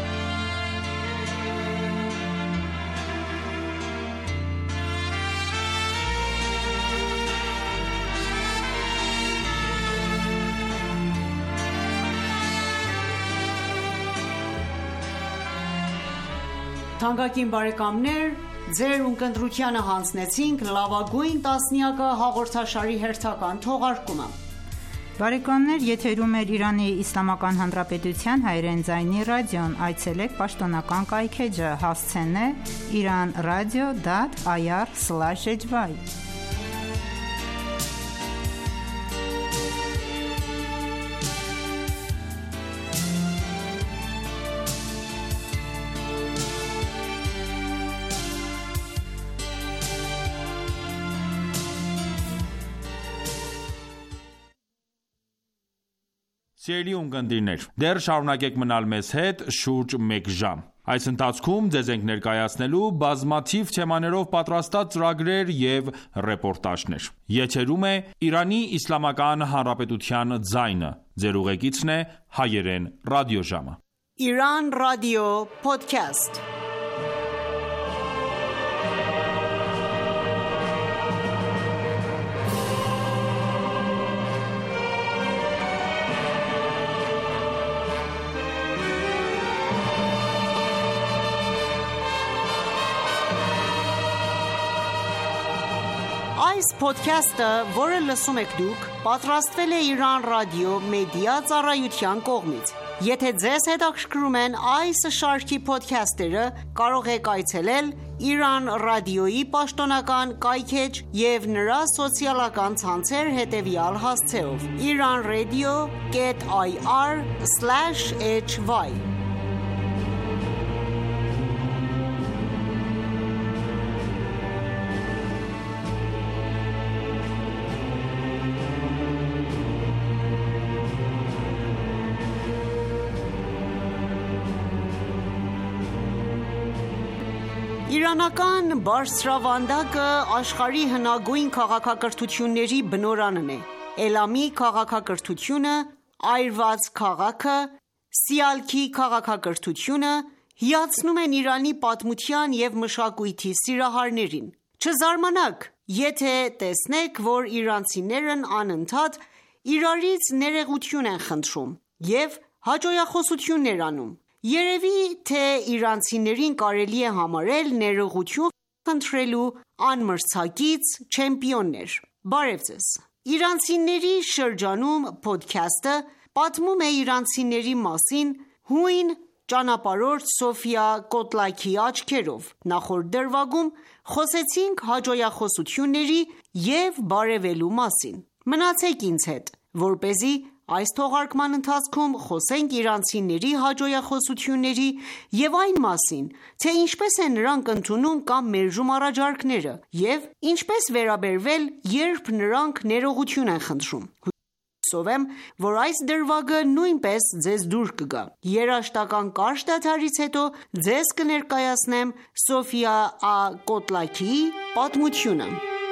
Թանկագին բարեկամներ, ձեր ունկնդրությանը հանձնեցինք լավագույն տասնյակը հաղորդաշարի հերթական թողարկումը։ Բարեկամներ, եթերում է Իրանի Իսլամական Հանրապետության հայերեն ձայնի ռադիոն, այցելեք պաշտոնական կայքէջը հասցենե իրանradio.ir slash h y։ Սիրելի ունկնդիրներ, դեռ շարունակեք մնալ մեզ հետ շուրջ մեկ ժամ։ Այս ընթացքում ձեզ ենք ներկայացնելու բազմաթիվ թեմաներով պատրաստած ծրագրեր և ռեպորտաժներ։ Եթերում է Իրանի Իսլամական Հանրապետության ձայնը։ Ձեր ուղեկիցն է հայերեն ռադիոժամը։ Iran Radio Podcast։ Այս podcast-ը, որը լսում եք դուք, պատրաստվել է Iran Radio Media ծառայության կողմից։ Եթե ձեզ հետաքրքրում են այս շարքի podcast-երը, կարող եք այցելել Iran Radio-ի պաշտոնական կայքէջ և նրա սոցիալական ցանցեր հետևյալ հասցեով՝ iranradio dot i r slash h y։ Իրանական բարձրավանդակը աշխարհի հնագույն քաղաքակրթությունների բնօրանն է։ Էլամի քաղաքակրթությունը, այրված քաղաքը, Սիալքի քաղաքակրթությունը հիացնում են Իրանի պատմության և մշակույթի սիրահարներին։ Չզարմանաք, եթե տեսնեք, որ իրանցիներն անընդհատ իրարից ներողություն են խնդրում և հաճոյախոսություններ անում։ Երևի թե իրանցիներին կարելի է համարել ներողություն խնդրելու անմրցակից չեմպիոններ։ Բարև ձեզ։ Իրանցիների շրջանում podcast-ը պատմում է իրանցիների մասին հույն ճանապարհորդ Սոֆիա Կոտլաքի աչքերով։ Նախորդ դրվագում խոսեցինք հաճոյախոսությունների և բարևելու մասին։ Մնացեք ինձ հետ, որպեսզի այս թողարկման ընթացքում խոսենք իրանցիների հաճոյախոսությունների և այն մասին, թե ինչպես են նրանք ընդունում կամ մերժում առաջարկները և ինչպես վերաբերվել, երբ նրանք ներողություն են խնդրում։ Հուսով եմ, որ այս դրվագը նույնպես ձեզ դուր կգա։ Երաժշտական կարճ դադարից հետո ձեզ կներկայացնեմ Սոֆիա Ա.Կոտլաքիի պատմությունը։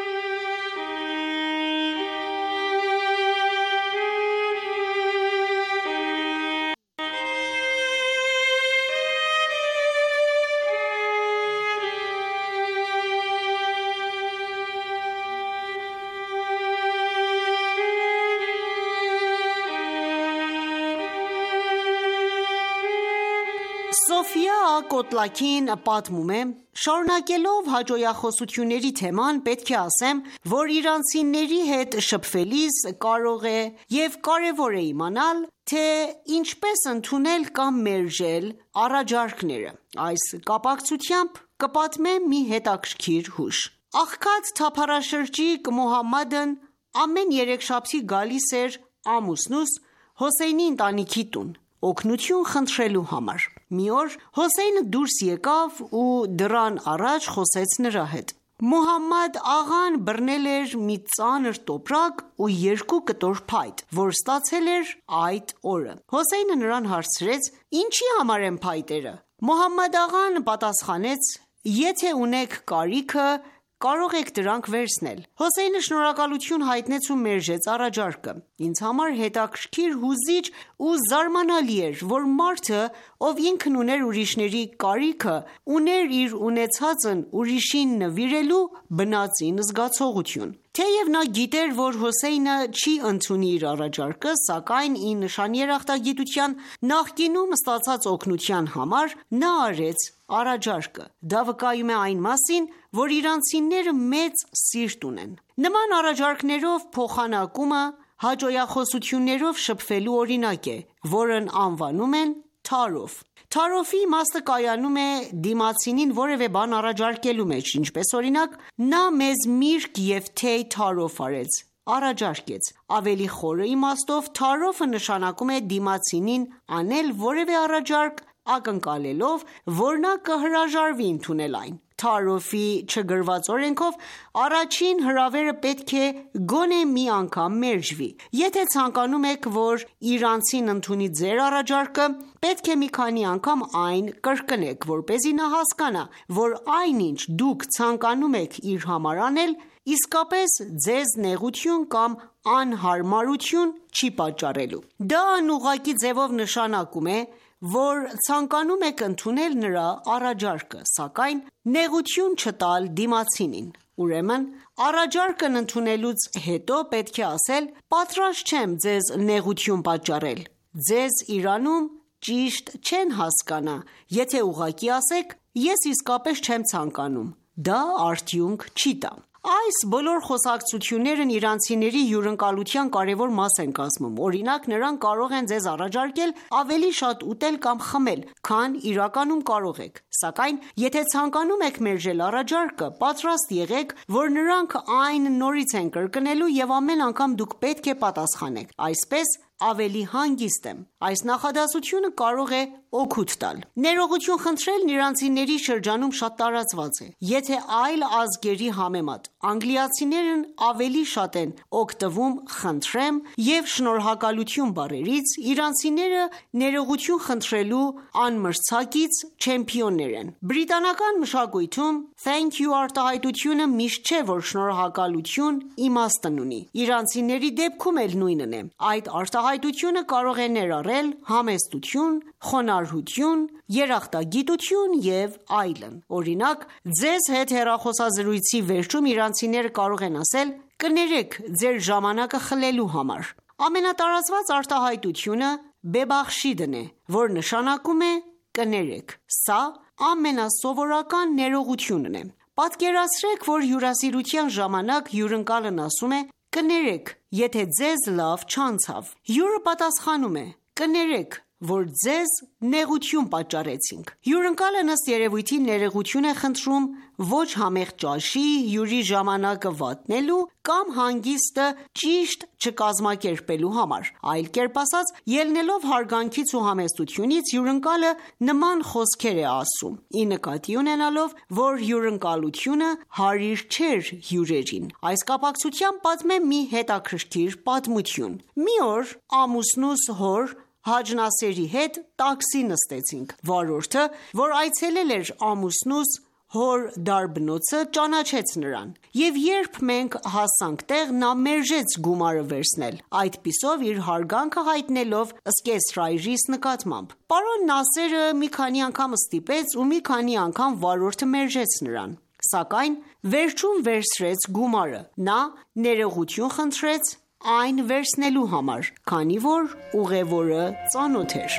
Սոֆիա Ա.Կոտլաքին պատմում է. «Շարունակելով հաճոյախոսությունների թեման, պետք է ասեմ, որ իրանցիների հետ շփվելիս կարող է և կարևոր է իմանալ, թե ինչպես ընդունել կամ մերժել առաջարկները։ Այս կապակցությամբ կպատմեմ մի հետաքրքիր հուշ։ Աղքատ թափառաշրջիկ Մոհամմադն ամեն երեքշաբթի գալիս էր ամուսնուս Հոսեյնի ընտանիքի տուն օգնություն խնդրելու համար։ Մի օր Հոսեյնը դուրս եկավ ու դռան առաջ խոսեց նրա հետ։ Մոհամմադ աղան բռնել էր մի ծանր տոպրակ ու երկու կտոր փայտ, որ ստացել էր այդ օրը։ Հոսեյնը նրան հարցրեց. «Ինչի համար են փայտերը»։ Մոհամմադ աղան պատասխանեց. «Եթե ունեք կարիքը, կարող եք դրանք վերցնել»։ Հոսեյնը շնորհակալություն հայտնեց ու մերժեց առաջարկը։ Ինձ համար հետաքրքիր, հուզիչ ու զարմանալի էր, որ մարդը, ով ինքն ուներ ուրիշների կարիքը, ուներ իր ունեցածն ուրիշին նվիրելու բնածին զգացողություն։ Թեև նա գիտեր, որ Հոսեյնը չի ընդունի իր առաջարկը, սակայն ի նշան երախտագիտության նախկինում ստացած օգնության համար նա արեց առաջարկը։ Դա վկայում է այն մասին, որ իրանցիները մեծ սիրտ ունեն։ Նման առաջարկներով փոխանակումը հաճոյախոսություններով շփվելու օրինակ է, որն անվանում են Թարոֆ։ Թարոֆի իմաստը կայանում է դիմացինին որևէ բան առաջարկելու մեջ, ինչպես օրինակ, նա մեզ միրգ և թեյ թարոֆ արեց, առաջարկեց։ Ավելի խորը իմաստով Թարոֆը նշանակում է դիմացինին անել որևէ առաջարկ ակնկալելով, որ նա կհրաժարվի ընդունել այն։ Թարոֆի չգրված օրենքով առաջին հրավերը պետք է գոնե մի անգամ մերժվի։ Եթե ցանկանում եք, որ իրանցին ընդունի ձեր առաջարկը, պետք է մի քանի անգամ այն կրկնեք, որպեսզի նա հասկանա, որ այնինչ դուք ցանկանում եք իր համար անել, իսկապես ձեզ նեղություն կամ անհարմարություն չի պատճառելու։ Դա անուղղակի ձևով նշանակում է, որ ցանկանում եք ընդունել նրա առաջարկը, սակայն նեղություն չտալ դիմացինին։ Ուրեմն, առաջարկն ընդունելուց հետո պետք է ասել. «Պատրաստ չեմ ձեզ նեղություն պատճառել»։ Ձեզ Իրանում ճիշտ չեն հասկանա, եթե ուղղակի ասեք. «Ես իսկապես չեմ ցանկանում»։ Դա արդյունք չի տա։ Այս բոլոր խոսակցություններն իրանցիների հյուրընկալության կարևոր մաս են կազմում։ Օրինակ, նրանք կարող են ձեզ առաջարկել ավելի շատ ուտել կամ խմել, քան իրականում կարող եք։ Սակայն, եթե ցանկանում եք մերժել առաջարկը, պատրաստ եղեք, որ նրանք այն նորից են կրկնելու և ամեն անգամ դուք պետք է պատասխանեք։ Այսպես ավելի հանգիստ եմ։ Այս նախադասությունը կարող է օգուտ տալ։ Ներողություն խնդրելն իրանցիների շրջանում շատ տարածված է։ Եթե այլ ազգերի համեմատ անգլիացիներն ավելի շատ են օգտվում «խնդրեմ» և «շնորհակալություն» բառերից, իրանցիները ներողություն խնդրելու անմրցակից չեմպիոններ են։ Բրիտանական մշակույթում «thank you» արտահայտությունը միշտ չէ, որ շնորհակալություն իմաստն ունի։ Իրանցիների դեպքում էլ նույնն է։ Այդ արտահայտությունը կարող է ներառել համեստություն, խոնարհություն, երախտագիտություն և այլն։ Օրինակ, ձեզ հետ հեռախոսազրույցի վերջում իրանցիները կարող են ասել. «Կներեք ձեր ժամանակը խլելու համար»։ Ամենատարածված արտահայտությունը «Բեբախշիդն» է, որ նշանակում է կներեք։ Սա ամենասովորական ներողությունն է։ Պատկերացրեք, որ հյուրասիրության ժամանակ հյուրընկալն ասում է. «Կներեք, եթե ձեզ լավ չանցավ»։ Հյուրը պատասխանում է. «Կներեք, որ ձեզ նեղություն պատճառեցինք։ Հյուրընկալը ըստ երևույթի ներողություն է խնդրում ոչ համեղ ճաշի, հյուրի ժամանակը վատնելու կամ հանգիստը ճիշտ չկազմակերպելու համար։ Այլ կերպ ասած, ելնելով հարգանքից ու համեստությունից, հյուրընկալը նման խոսքեր է ասում, ի նկատի ունենալով, որ հյուրընկալությունը հարիր չէր հյուրերին։ Այս կապակցությամբ պատմեմ մի հետաքրքիր պատմություն։ Մի օր ամուսնուս հոր Հաջ Նասերի հետ տաքսի նստեցինք։ Վարորդը, որ այցելել էր ամուսնուս հոր դարբնոցը, ճանաչեց նրան, և երբ մենք հասանք տեղ, նա մերժեց գումարը վերցնել, այդպիսով իր հարգանքը հայտնելով սկեսրայրիս նկատմամբ։ Պարոն Նասերը մի քանի անգամ ստիպեց ու մի քանի անգամ վարորդը մերժեց նրան, սակայն վերջում վերցրեց գումարը։ Նա ներողություն խնդրեց այն վերցնելու համար, քանի որ ուղևորը ծանոթ էր։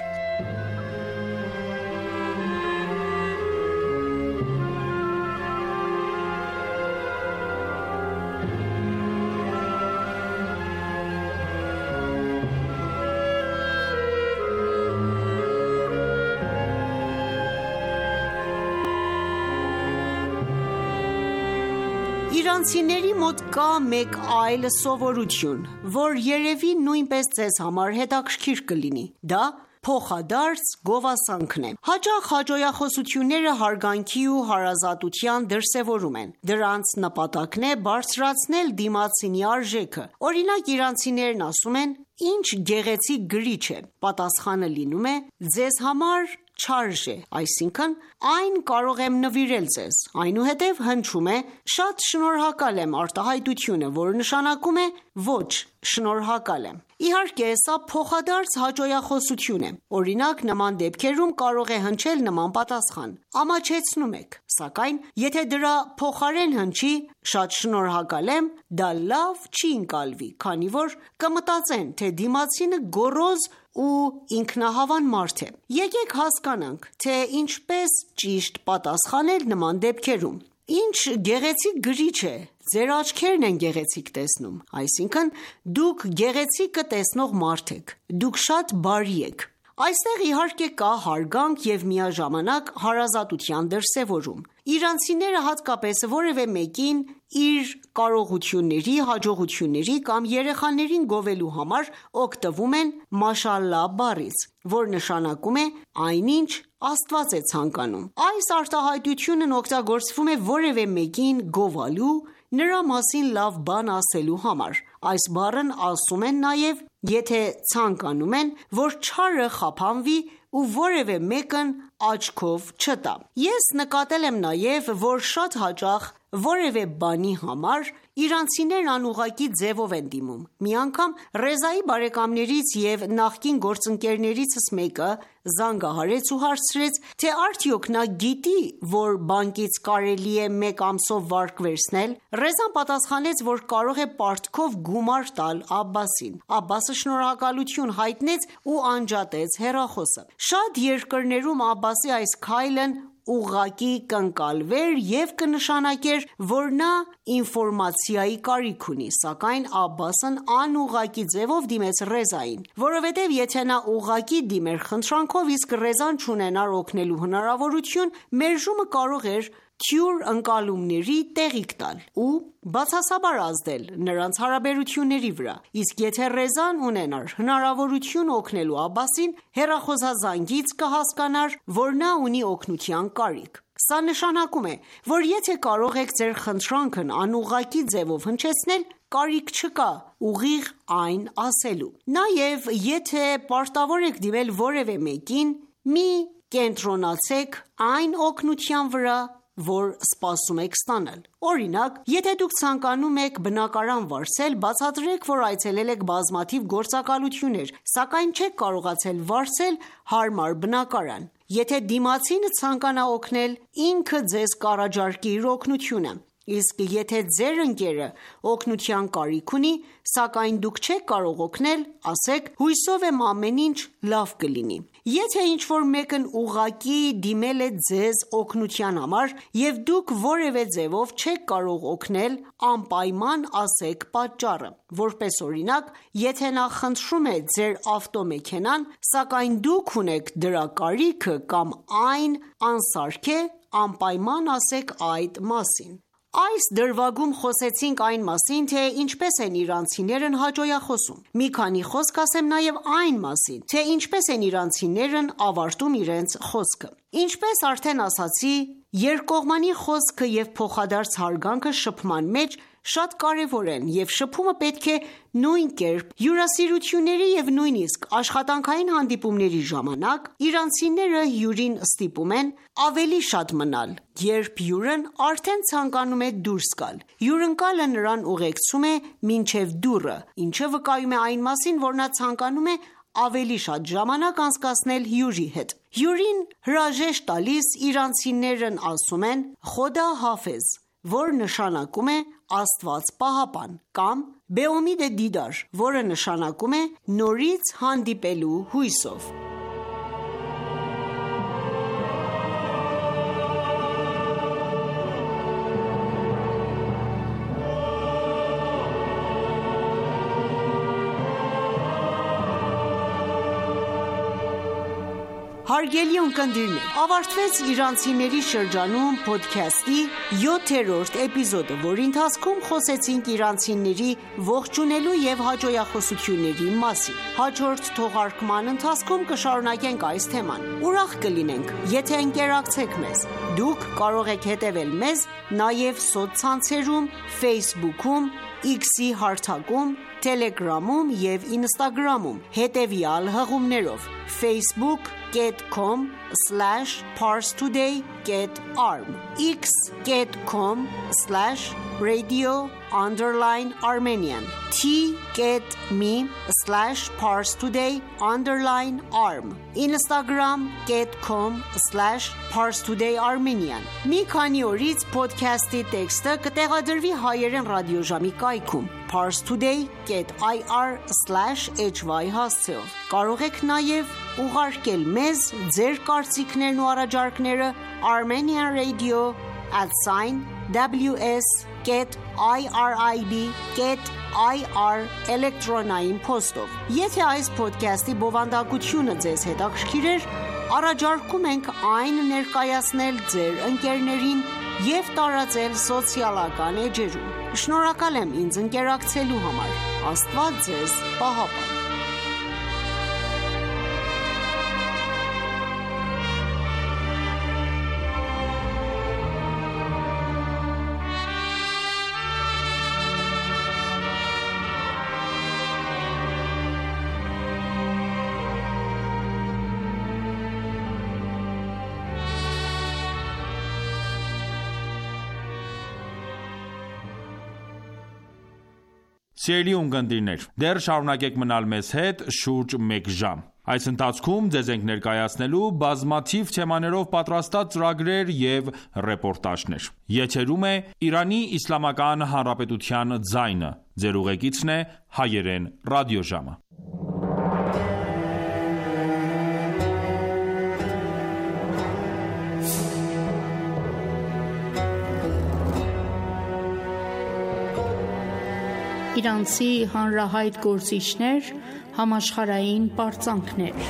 Իրանցիների մոտ կա մեկ այլ սովորություն, որ երևի նույնպես ձեզ համար հետաքրքիր կլինի։ Դա փոխադարձ գովասանքն է։ Հաճախ հաջողախոսությունները հարգանքի ու հարազատության դրսևորում են։ Դրանց նպատակն է բարձրացնել դիմացինի արժեքը։ Օրինակ, իրանցիներն ասում են. «Ինչ գեղեցիկ գրիչ է»։ Պատասխանը լինում է. «Ձեզ համար չարժե», այսինքն այն կարող եմ նվիրել ձեզ։ Այնուհետև հնչում է. «Շատ շնորհակալ եմ» արտահայտությունը, որը նշանակում է ոչ շնորհակալ եմ։ Իհարկե, սա փոխադարձ հաջողախոսություն է։ Օրինակ, նման դեպքերում կարող է հնչել նման պատասխան. «Ամաչեցնում եք»։ Սակայն, եթե դրա փոխարեն հնչի «Շատ շնորհակալ եմ», դա լավ չի ընկալվի, քանի որ կմտածեն, թե դիմացինը գոռոզ ու ինքնահավան մարդ է։ Եկեք հասկանանք, թե ինչպես ճիշտ պատասխանել նման դեպքերում։ «Ինչ գեղեցիկ գրիչ է, ձեր աչքերն են գեղեցիկ տեսնում», այսինքն դուք գեղեցիկը տեսնող մարդ եք, դուք շատ բարի եք։ Այստեղ իհարկե կա հարգանք և միաժամանակ հարազատության դրսևորում։ Իրանցիները հատկապես որևէ մեկին իր կարողությունների, հաջողությունների կամ երեխաներին գովելու համար օգտվում են «մաշալլահ» բառից, որ նշանակում է այնինչ Աստված է ցանկանում։ Այս արտահայտությունն օգտագործվում է որևէ մեկին գովալու, նրա մասին լավ բան ասելու համար։ Այս բառն ասում են նաև, եթե ցանկանում են, որ չարը խափանվի ու որևէ մեկն աչքով չտա։ Ես նկատել եմ նաև, որ շատ հաճախ որևէ բանի համար իրանցիներն անուղղակի ձևով են դիմում։ Մի անգամ Ռեզայի բարեկամներից և նախկին գործընկերներիցս մեկը զանգահարեց ու հարցրեց, թե արդյոք նա գիտի, որ բանկից կարելի է մեկ ամսով վարկ վերցնել։ Ռեզան պատասխանեց, որ կարող է պարտքով գումար տալ Աբբասին։ Աբբասը շնորհակալություն հայտնեց ու անջատեց հեռախոսը։ Շատ երկրներում Աբբասի այս քայլն ուղղակի կընկալվեր և կնշանակեր, որ նա ինֆորմացիայի կարիք ունի, սակայն Աբբասն անուղղակի ձևով դիմեց Ռեզային, որովհետև եթե նա ուղղակի դիմեր խնդրանքով, իսկ Ռեզան չունենար օգնելու հնարավորություն, մերժումը կարող էր թյուր ընկալումների տեղիք տալ ու բացասաբար ազդել նրանց հարաբերությունների վրա։ Իսկ եթե Ռեզան ունենար հնարավորություն օգնելու Աբբասին, հեռախոսազանգից կհասկանար, որ նա ունի օգնության կարիք։ Սա նշանակում է, որ եթե կարող եք ձեր խնդրանքն անուղղակի ձևով հնչեցնել, կարիք չկա ուղիղ այն ասելու։ Նաև եթե պարտավոր եք դիմել որևէ մեկին, մի կենտրոնացեք այն օգնության վրա, որ սպասում եք ստանալ։ Օրինակ, եթե դուք ցանկանում եք բնակարան վարձել, բացատրեք, որ այցելել եք բազմաթիվ գործակալություններ, սակայն չեք կարողացել վարձել հարմար բնակարան։ Եթե դիմացինը ցանկանա օգնել, ինքը ձեզ կառաջարկի իր օգնությունը։ Իսկ եթե ձեր ընկերը օգնության կարիք ունի, սակայն դուք չեք կարող օգնել, ասեք՝ հույսով եմ ամեն ինչ լավ կլինի։ Եթե ինչ-որ մեկն ուղղակի դիմել է ձեզ օգնության համար և դուք որևէ ձևով չեք կարող օգնել, անպայման ասեք պատճառը: Որպես օրինակ, եթե նա խնդրում է ձեր ավտոմեքենան, սակայն դուք ունեք դրա կարիքը կամ այն անսարք է, անպայման ասեք այդ մասին: Այս դրվագում խոսեցինք այն մասին, թե ինչպես են իրանցիներն հաճոյախոսում: Մի քանի խոսք ասեմ նաև այն մասին, թե ինչպես են իրանցիներն ավարտում իրենց խոսքը: Ինչպես արդեն ասացի, երկկողմանի խոսքը և փոխադարձ հարգանքը շփման մեջ շատ կարևոր են և շփումը պետք է նույն կերպ հյուրասիրությունների և նույնիսկ աշխատանքային հանդիպումների ժամանակ իրանցիները հյուրին ստիպում են ավելի շատ մնալ, երբ հյուրն արդեն ցանկանում է դուրս գալ: Հյուրընկալը նրան ուղեկցում է մինչև դուռը, ինչը վկայում է այն մասին, որ նա ցանկանում է ավելի շատ ժամանակ անցկացնել հյուրի հետ: Հյուրին հրաժեշտ տալիս իրանցիներն ասում են «Խոդա հաֆեզ», որ նշանակում է Աստված պահապան կամ «Բեոմիդ դիդար», որը նշանակում է նորից հանդիպելու հույսով: Հարգելի ունկնդիրներ, ավարտվեց իրանցիների շրջանում փոդքասթի յոթերորդ էպիզոդը, որի ընթացքում խոսեցինք իրանցիների ողջունելու և հաճոյախոսությունների մասին: Հաջորդ թողարկման ընթացքում կշարունակենք այս թեման: Ուրախ կլինենք, եթե ընկերակցեք մեզ: Դուք կարող եք հետևել մեզ նաև սոցցանցերում Facebook-ում, X-ի հարթակում, Telegram-ում և Instagram-ում հետևյալ հղումներով՝ facebook dot com slash parstoday dot arm, x dot com slash radio underscore armenian, t.me slash parstoday underscore arm, instagram dot com slash parstoday armenian: Մի քանի օրից փոդքասթի տեքստը կտեղադրվի հայերեն ռադիոժամի կայքում parstoday dot ir slash hy հասցեով: Կարող եք նաև ուղարկել մեզ ձեր կարծիքներն ու առաջարկները armenian radio at w s dot irib dot ir էլեկտրոնային փոստով: Եթե այս փոդքասթի բովանդակությունը ձեզ հետաքրքիր էր, առաջարկում ենք այն ներկայացնել ձեր ընկերներին և տարածել սոցիալական էջերում: Շնորհակալ եմ ինձ ընկերակցելու համար: Աստված ձեզ պահապան: Սիրելի ունկնդիրներ, դեռ շարունակեք մնալ մեզ հետ շուրջ մեկ ժամ: Այս ընթացքում ձեզ ենք ներկայացնելու բազմաթիվ թեմաներով պատրաստած ծրագրեր և ռեպորտաժներ: Եթերում է Իրանի Իսլամական Հանրապետության ձայնը: Ձեր ուղեկիցն է Հայերեն ռադիոժամը: Իրանցի հանրահայտ գործիչներ, համաշխարհային պարծանքներ: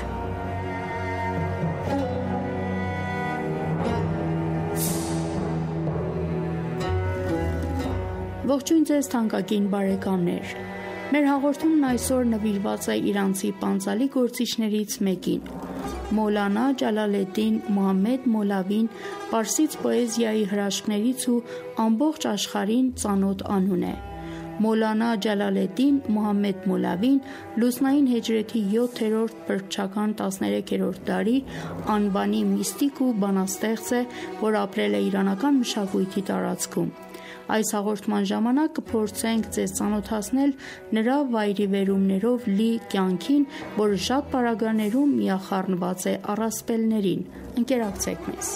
Ողջույն ձեզ թանկագին բարեկամներ: Մեր հաղորդումն այսօր նվիրված է իրանցի պանծալի գործիչներից մեկին: Մոլանա Ջալալեդդին Մոհամմեդ Մոլավին պարսից պոեզիայի հրաշքներից ու ամբողջ աշխարհին ծանոթ անուն է: Մոլանա Ջալալեդդին Մոհամմեդ Մոլավին լուսնային հիջրեթի յոթերորդ փրկչական տասներեքերորդ դարի անվանի միստիկ ու բանաստեղծ է, որ ապրել է իրանական մշակույթի տարածքում: Այս հաղորդման ժամանակ կփորձենք ձեզ ծանոթացնել նրա վայրիվերումներով լի կյանքին, որը շատ պարագաներում միախառնված է առասպելներին: Ընկերակցեք մեզ: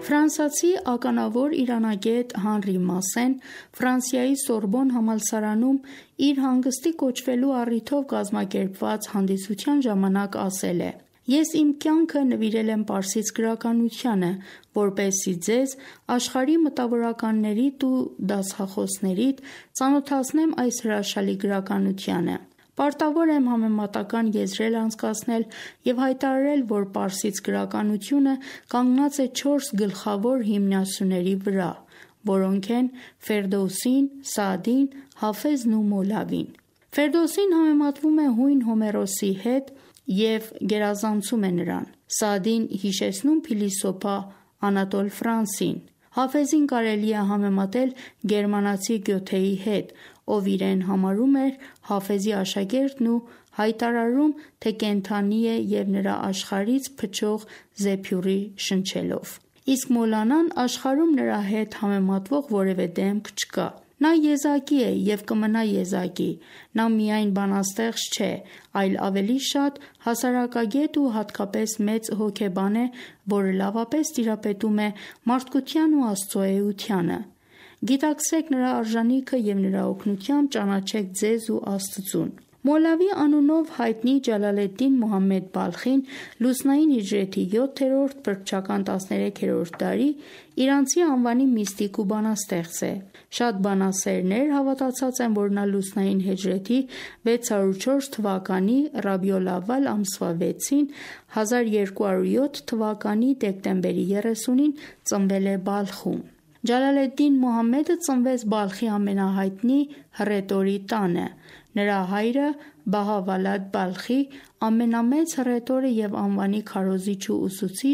Ֆրանսիացի ականավոր իրանագետ Հանրի Մասեն Ֆրանսիայի Սորբոն համալսարանում իր հանգստի կոչվելու առիթով կազմակերպված հանդիսության ժամանակ ասել է. «Ես իմ կյանքը նվիրել եմ պարսից գրականությանը, որպեսզի ձեզ աշխարհի մտավորականներիդ ու դասախոսներիդ ծանոթացնեմ այս հրաշալի գրականությանը։ Պարտավոր եմ համեմատական եզրեր անցկացնել և հայտարարել, որ պարսից գրականությունը կանգնած է չորս գլխավոր հիմնասյուների վրա, որոնք են Ֆերդոսին, Սաադին, Հաֆեզն ու Մոլավին։ Ֆերդոսին համեմատվում է հույն Հոմերոսի հետ և գերազանցում է նրան։ Սաադին հիշեցնում փիլիսոփա Անատոլ Ֆրանսին։ Հաֆեզին կարելի է համեմատել գերմանացի Գյոթեի հետ, ով իրեն համարում էր Հաֆեզի աշակերտն ու հայտարարում, թե կենդանի է և նրա աշխարհից փչող զեփյուռի շնչելով։ Իսկ Մոլանան աշխարհում նրա հետ համեմատվող որևէ դեմք չկա։ Նա եզակի է և կմնա եզակի։ Նա միայն բանաստեղծ չէ, այլ ավելի շատ հասարակագետ ու հատկապես մեծ հոգեբան է, որը լավապես տիրապետում է մարդկության ու Աստծո էությանը։ Գիտակցրեք նրա արժանիքը և նրա օգնությամբ ճանաչեք ձեզ ու Աստծուն։ Մոլավի անունով հայտնի Ջալալեդդին Մուհամմեդ Բալխին լուսնային հիջրեթի յոթերորդ, փրկչական տասներեքերորդ դարի իրանցի անվանի միստիկ ու բանաստեղծ է։ Շատ բանասերներ հավատացած են, որ նա լուսնային հիջրեթի վեց հարյուր չորս թվականի Ռաբիոլ ավալ ամսվա վեցին հազար երկու հարյուր յոթ թվականի դեկտեմբերի երեսունին ծնվել է Բալխում։ Ջալալեդդին Մուհամմեդը ծնվեց Բալխի ամենահայտնի հռետորի տանը։ Նրա հայրը Բահավալադ Բալխի ամենամեծ հռետորը և անվանի քարոզիչ ու ուսուցիչ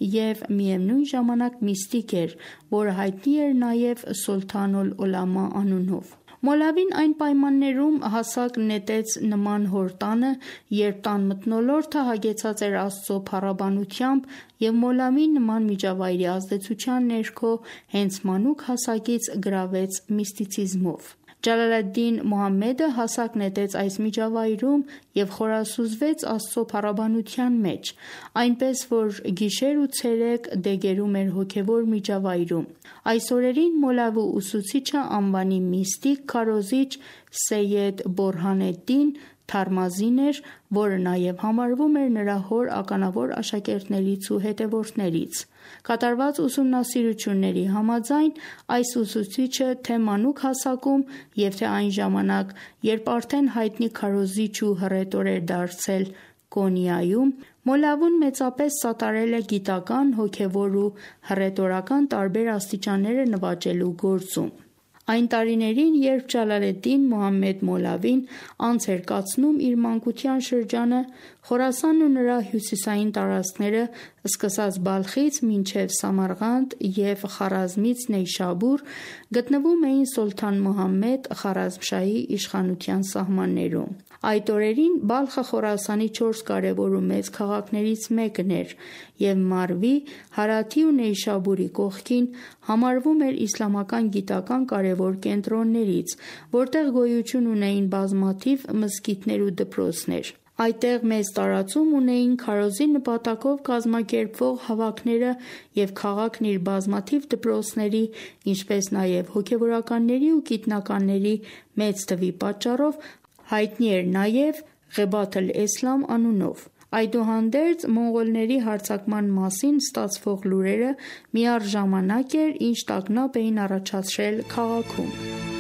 և միևնույն ժամանակ միստիկ էր, որը հայտնի էր նաև Սոլթանուլ Օլամա անունով։ Մոլավին այն պայմաններում հասակ նետեց նման հոր տանը, երբ տան մթնոլորտը հագեցած էր Աստծո փառաբանությամբ, և Մոլավին նման միջավայրի ազդեցության ներքո հենց մանուկ հասակից գրավեց միստիցիզմով։ Ջալալեդդին Մուհամմեդը հասակ նետեց այս միջավայրում և խորասուզվեց Աստծո փառաբանության մեջ, այնպես որ գիշեր ու ցերեկ դեգերում էր հոգևոր միջավայրում։ Այս օրերին Մոլավի ուսուցիչը անվանի միստիկ քարոզիչ Սեյեդ Բորհանեդդին Թարմազին էր, որը նաև համարվում էր նրա հոր ականավոր աշակերտներից ու հետևորդներից։ Կատարված ուսումնասիրությունների համաձայն այս ուսուցիչը թե մանուկ հասակում և թե այն ժամանակ, երբ արդեն հայտնի քարոզիչ ու հռետոր էր դարձել Կոնիայում, Մոլավուն մեծապես սատարել է գիտական, հոգևոր ու հռետորական տարբեր աստիճանները նվաճելու գործում։ Այն տարիներին, երբ Ջալալեդդին Մուհամմեդ Մոլավին անց էր կացնում իր մանկության շրջանը, Խորասանն ու նրա հյուսիսային տարածքները, սկսած Բալխից մինչև Սամարղանդ և Խարազմից Նեյշաբուր, գտնվում էին Սոլթան Մուհամմեդ Խարազմշահի իշխանության սահմաններում։ Այդ օրերին Բալխը Խորասանի չորս կարևոր ու մեծ քաղաքներից մեկն էր և Մարվի, Հարաթի ու Նեյշաբուրի կողքին համարվում էր իսլամական գիտական կարևոր կենտրոններից, որտեղ գոյություն ունեին բազմաթիվ մզկիթներ ու դպրոցներ։ Այդտեղ մեծ տարածում ունեին քարոզի նպատակով կազմակերպվող հավաքները և քաղաքն իր բազմաթիվ դպրոցների, ինչպես նաև հոգևորականների ու գիտնականների մեծ թվի պատճառով հայտնի էր նաև Ղեբաթ ալ-Էսլամ անունով։ Այդուհանդերձ մոնղոլների հարձակման մասին ստացվող լուրերը միառժամանակ էր, ինչ տագնապ էին առաջացրել քաղաքում։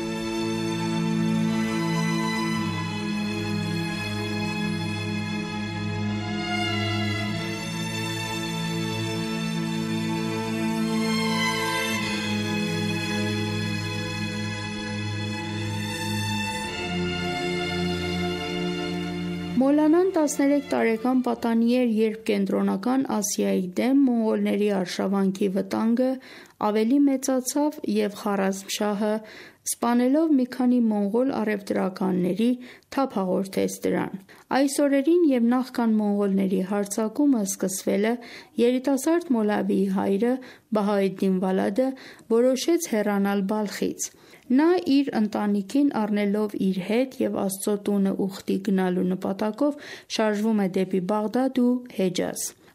Մոլանան տասներեք տարեկան պատանի էր, երբ Կենտրոնական Ասիայի դեմ մոնղոլների արշավանքի վտանգը ավելի մեծացավ և Խարազմշահը, սպանելով մի քանի մոնղոլ առևտրականների, թափ հաղորդեց դրան։ Այս օրերին և նախքան մոնղոլների հարձակումը սկսվելը, երիտասարդ Մոլավիի հայրը Բահաեդդին Վալադը որոշեց հեռանալ Բալխից։ Նա իր ընտանիքին առնելով իր հետ և Աստծո տունը ուխտի գնալու նպատակով շարժվում է դեպի Բաղդադ ու Հեջազ։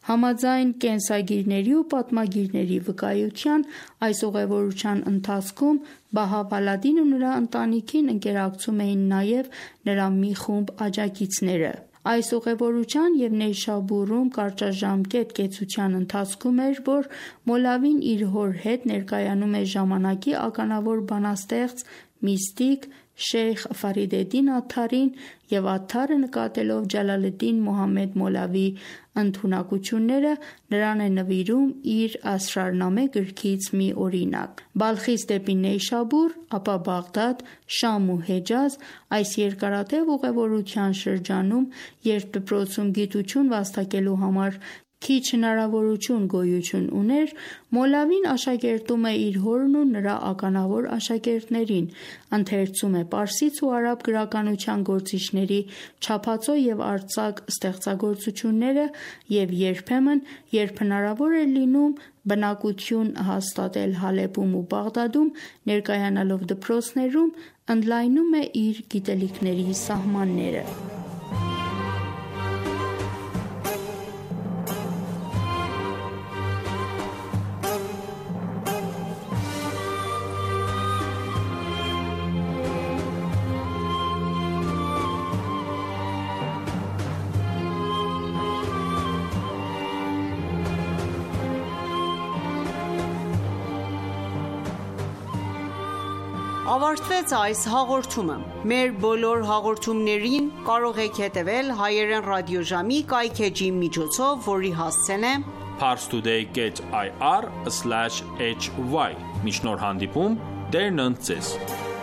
Համաձայն կենսագիրների ու պատմագիրների վկայության, այս ուղևորության ընթացքում Բահավ ալ-Ադին ու նրա ընտանիքին ընկերակցում էին նաև նրա մի խումբ աջակիցները։ Այս ուղևորության և Նեյշաբուրում կարճաժամկետ կեցության ընթացքում էր, որ Մոլավին իր հոր հետ ներկայանում է ժամանակի ականավոր բանաստեղծ, միստիկ Շեյխ Ֆարիդեդին Աթարին և Աթարը նկատելով Ջալալեդդին Մոհամմեդ Մոլավիի ընդունակությունները, նրան է նվիրում իր Ասրարնամե գրքից մի օրինակ։ Բալխից դեպի Նեյշաբուր, ապա Բաղդադ, Շամ ու Հեջազ այս երկարատև ուղևորության շրջանում, երբ դպրոցում գիտություն վաստակելու համար քիչ հնարավորություն գոյություն ուներ, Մոլավին աշակերտում է իր հորն ու նրա ականավոր աշակերտներին, ընթերցում է պարսից ու արաբ գրականության գործիչների չափածո և արձակ ստեղծագործությունները և երբեմն, երբ հնարավոր էր լինում, բնակություն հաստատել Հալեպում ու Բաղդադում, ներկայանալով դպրոցներում, ընդլայնում է իր գիտելիքների սահմանները։ Ավարտվեց այս հաղորդումը։ Մեր բոլոր հաղորդումներին կարող եք հետևել հայերեն ռադիոժամի կայքէջի միջոցով, որի հասցեն է parstoday dot i r slash h y։ Մինչ նոր հանդիպում, Տերն ընդ ձեզ։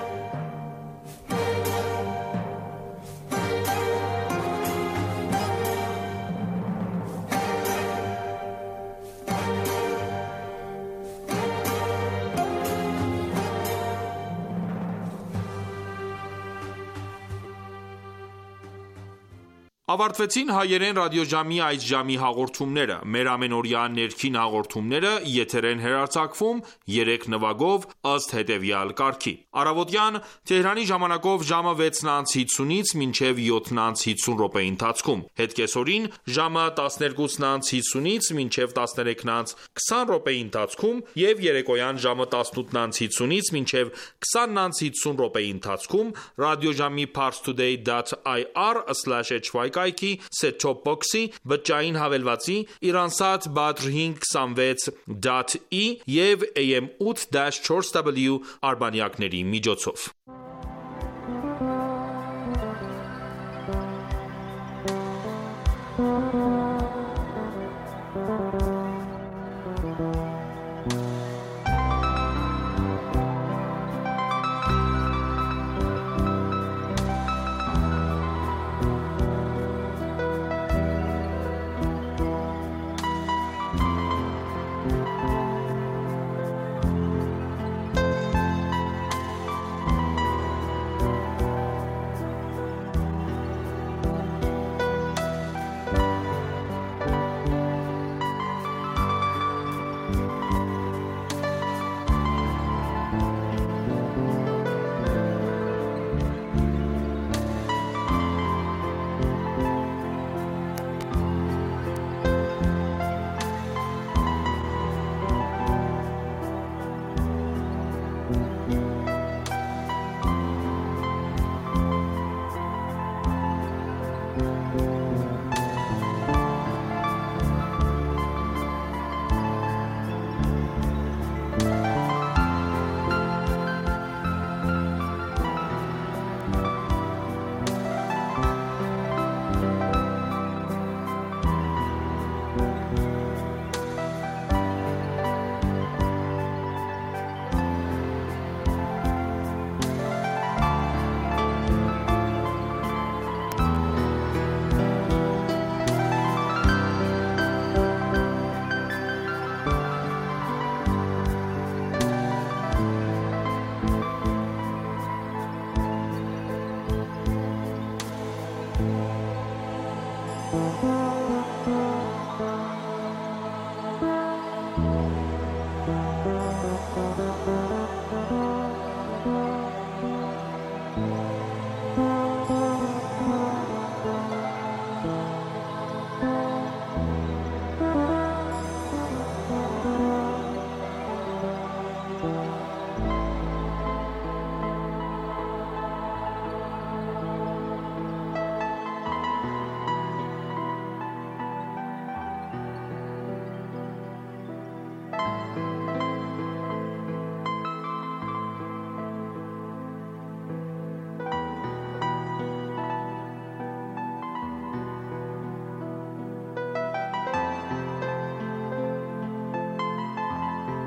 Ավարտվեցին հայերեն ռադիոժամի այս ժամի հաղորդումները։ Մեր ամենօրյա ներքին հաղորդումները եթեր են հեռարձակվում երեք նվագով ըստ հետևյալ կարգի. Առավոտյան Թեհրանի ժամանակով ժամը վեցն անց հիսունից մինչև յոթն անց հիսուն րոպեի ընթացքում, հետկեսօրին ժամը տասներկուսն անց հիսունից մինչև տասներեքն անց քսան րոպեի ընթացքում և երեկոյան ժամը տասնութն անց հիսունից մինչև քսանն անց հիսուն րոպեի ընթացքում ռադիոժամի parstoday dot i r slash h y կայքի set-top box-ի, բջջային հավելվածի, Iransat Badr հինգ հիսունվեց դոտ ի և A M eight dash four W արբանյակների միջոցով։